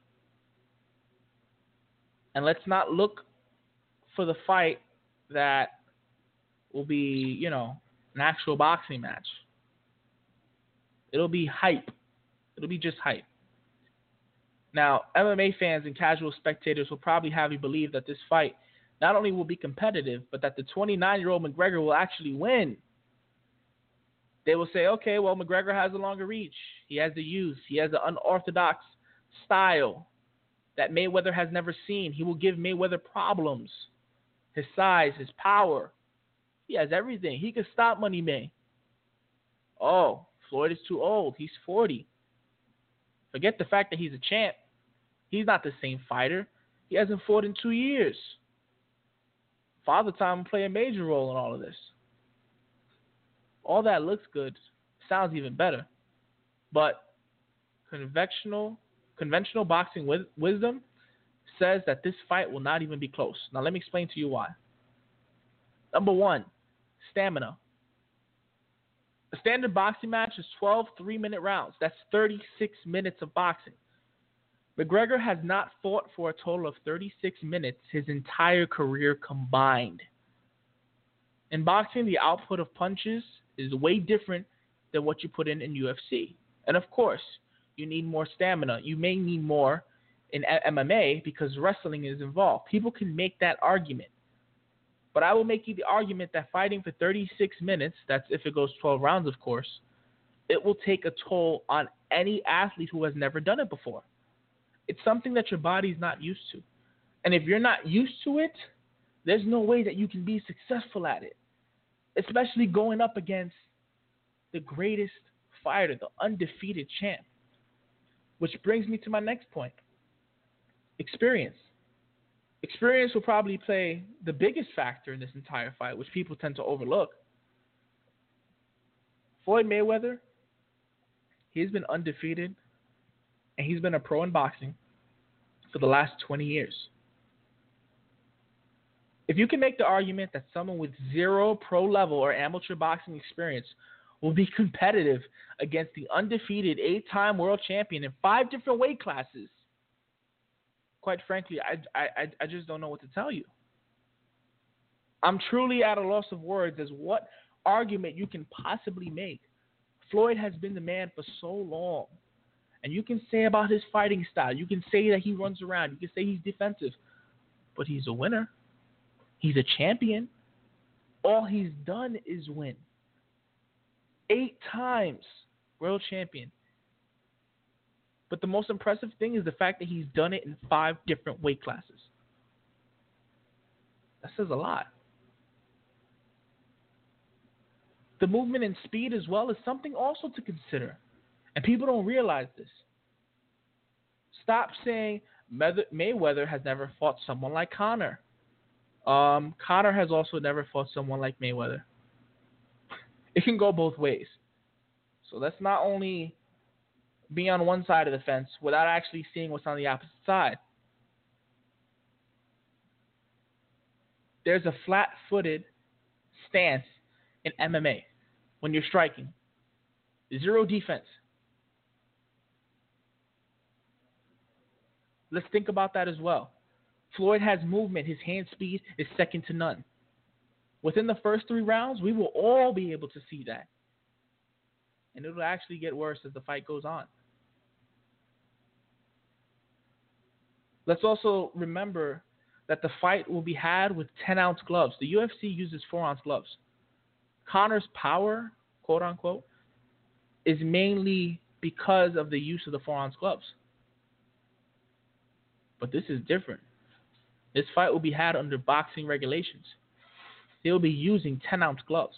And let's not look for the fight that will be, you know, an actual boxing match. It'll be hype. It'll be just hype. Now, M M A fans and casual spectators will probably have you believe that this fight not only will be competitive, but that the twenty-nine-year-old McGregor will actually win. They will say, okay, well, McGregor has a longer reach. He has the youth. He has the unorthodox style that Mayweather has never seen. He will give Mayweather problems. His size, his power. He has everything. He can stop Money May. Oh, Floyd is too old. He's forty. Forget the fact that he's a champ. He's not the same fighter. He hasn't fought in two years. Father Time will play a major role in all of this. All that looks good. Sounds even better. But conventional, conventional boxing with wisdom says that this fight will not even be close. Now, let me explain to you why. Number one, stamina. A standard boxing match is twelve three-minute rounds. That's thirty-six minutes of boxing. McGregor has not fought for a total of thirty-six minutes his entire career combined. In boxing, the output of punches is way different than what you put in in U F C. And of course, you need more stamina. You may need more in M M A because wrestling is involved. People can make that argument. But I will make you the argument that fighting for thirty-six minutes, that's if it goes twelve rounds, of course, it will take a toll on any athlete who has never done it before. It's something that your body's not used to. And if you're not used to it, there's no way that you can be successful at it, especially going up against the greatest fighter, the undefeated champ. Which brings me to my next point. Experience. Experience will probably play the biggest factor in this entire fight, which people tend to overlook. Floyd Mayweather, he's been undefeated, and he's been a pro in boxing for the last twenty years. If you can make the argument that someone with zero pro-level or amateur boxing experience will be competitive against the undefeated eight-time world champion in five different weight classes, quite frankly, I, I, I just don't know what to tell you. I'm truly at a loss of words as what argument you can possibly make. Floyd has been the man for so long. And you can say about his fighting style. You can say that he runs around. You can say he's defensive. But he's a winner. He's a champion. All he's done is win. Eight times world champion. But the most impressive thing is the fact that he's done it in five different weight classes. That says a lot. The movement and speed as well is something also to consider. And people don't realize this. Stop saying Mayweather has never fought someone like Conor. Um, Conor has also never fought someone like Mayweather. It can go both ways. So let's not only be on one side of the fence without actually seeing what's on the opposite side. There's a flat-footed stance in M M A when you're striking. Zero defense. Let's think about that as well. Floyd has movement. His hand speed is second to none. Within the first three rounds, we will all be able to see that. And it will actually get worse as the fight goes on. Let's also remember that the fight will be had with ten-ounce gloves. The U F C uses four-ounce gloves. Conor's power, quote-unquote, is mainly because of the use of the four-ounce gloves. But this is different. This fight will be had under boxing regulations. They'll be using ten-ounce gloves.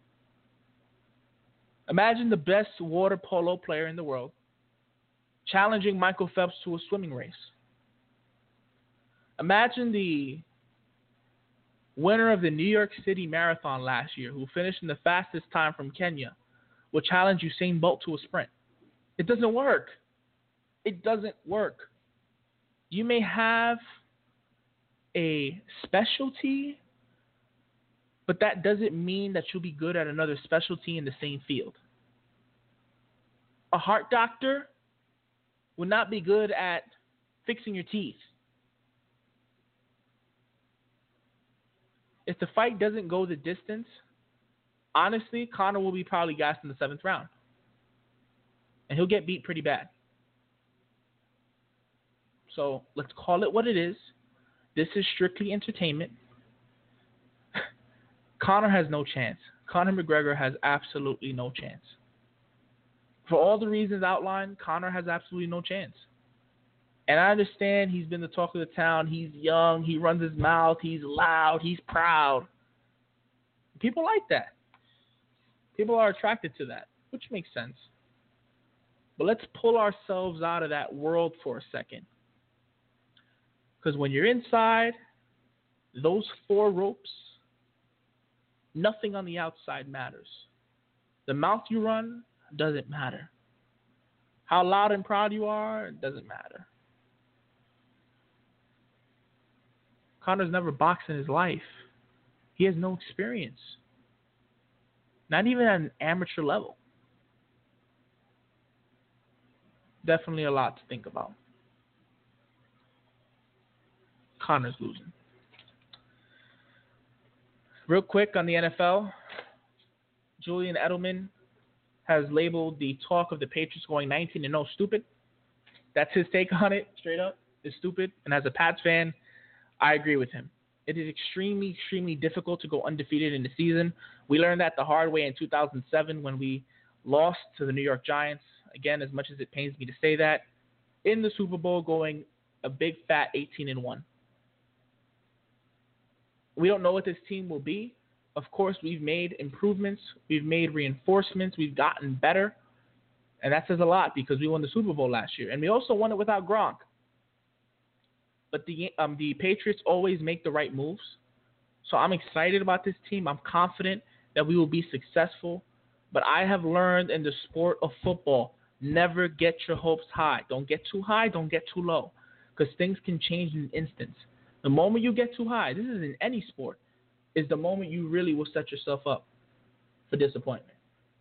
Imagine the best water polo player in the world challenging Michael Phelps to a swimming race. Imagine the winner of the New York City Marathon last year, who finished in the fastest time from Kenya, will challenge Usain Bolt to a sprint. It doesn't work. It doesn't work. You may have a specialty, but that doesn't mean that you'll be good at another specialty in the same field. A heart doctor will not be good at fixing your teeth. If the fight doesn't go the distance, honestly, Conor will be probably gassed in the seventh round. And he'll get beat pretty bad. So let's call it what it is. This is strictly entertainment. Conor has no chance. Conor McGregor has absolutely no chance. For all the reasons outlined, Conor has absolutely no chance. And I understand he's been the talk of the town. He's young. He runs his mouth. He's loud. He's proud. People like that. People are attracted to that, which makes sense. But let's pull ourselves out of that world for a second. Because when you're inside those four ropes, nothing on the outside matters. The mouth you run doesn't matter. How loud and proud you are, it doesn't matter. Conor's never boxed in his life. He has no experience. Not even at an amateur level. Definitely a lot to think about. Conor's losing. Real quick on the N F L, Julian Edelman has labeled the talk of the Patriots going nineteen and oh stupid. That's his take on it, straight up. It's stupid. And as a Pats fan, I agree with him. It is extremely, extremely difficult to go undefeated in the season. We learned that the hard way in two thousand seven when we lost to the New York Giants. Again, as much as it pains me to say that, in the Super Bowl going a big fat eighteen and one. We don't know what this team will be. Of course, we've made improvements. We've made reinforcements. We've gotten better. And that says a lot because we won the Super Bowl last year. And we also won it without Gronk. But the um, the Patriots always make the right moves. So I'm excited about this team. I'm confident that we will be successful. But I have learned in the sport of football, never get your hopes high. Don't get too high. Don't get too low. Because things can change in an instant. The moment you get too high, this is in any sport, is the moment you really will set yourself up for disappointment.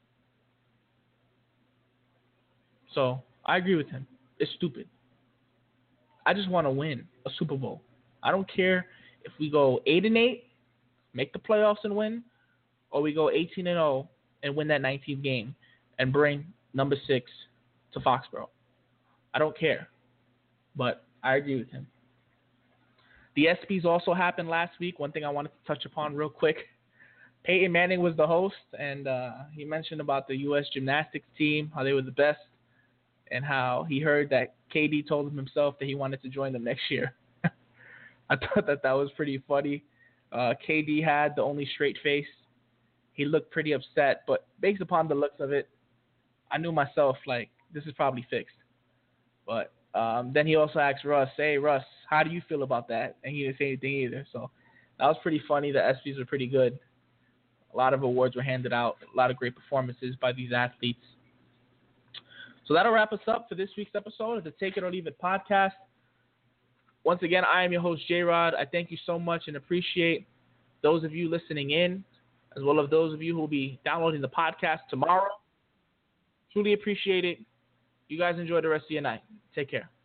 So I agree with him. It's stupid. I just want to win a Super Bowl. I don't care if we go eight and eight, make the playoffs and win, or we go eighteen and oh and win that nineteenth game and bring number six to Foxborough. I don't care, but I agree with him. The ESPYs also happened last week. One thing I wanted to touch upon real quick. Peyton Manning was the host, and uh, he mentioned about the U S gymnastics team, how they were the best, and how he heard that K D told him himself that he wanted to join them next year. I thought that that was pretty funny. Uh, K D had the only straight face. He looked pretty upset, but based upon the looks of it, I knew myself, like, this is probably fixed. But um, then he also asked Russ, hey, Russ, how do you feel about that? And he didn't say anything either. So that was pretty funny. The ESPYs were pretty good. A lot of awards were handed out. A lot of great performances by these athletes. So that'll wrap us up for this week's episode of the Take It or Leave It podcast. Once again, I am your host, J-Rod. I thank you so much and appreciate those of you listening in, as well as those of you who will be downloading the podcast tomorrow. Truly appreciate it. You guys enjoy the rest of your night. Take care.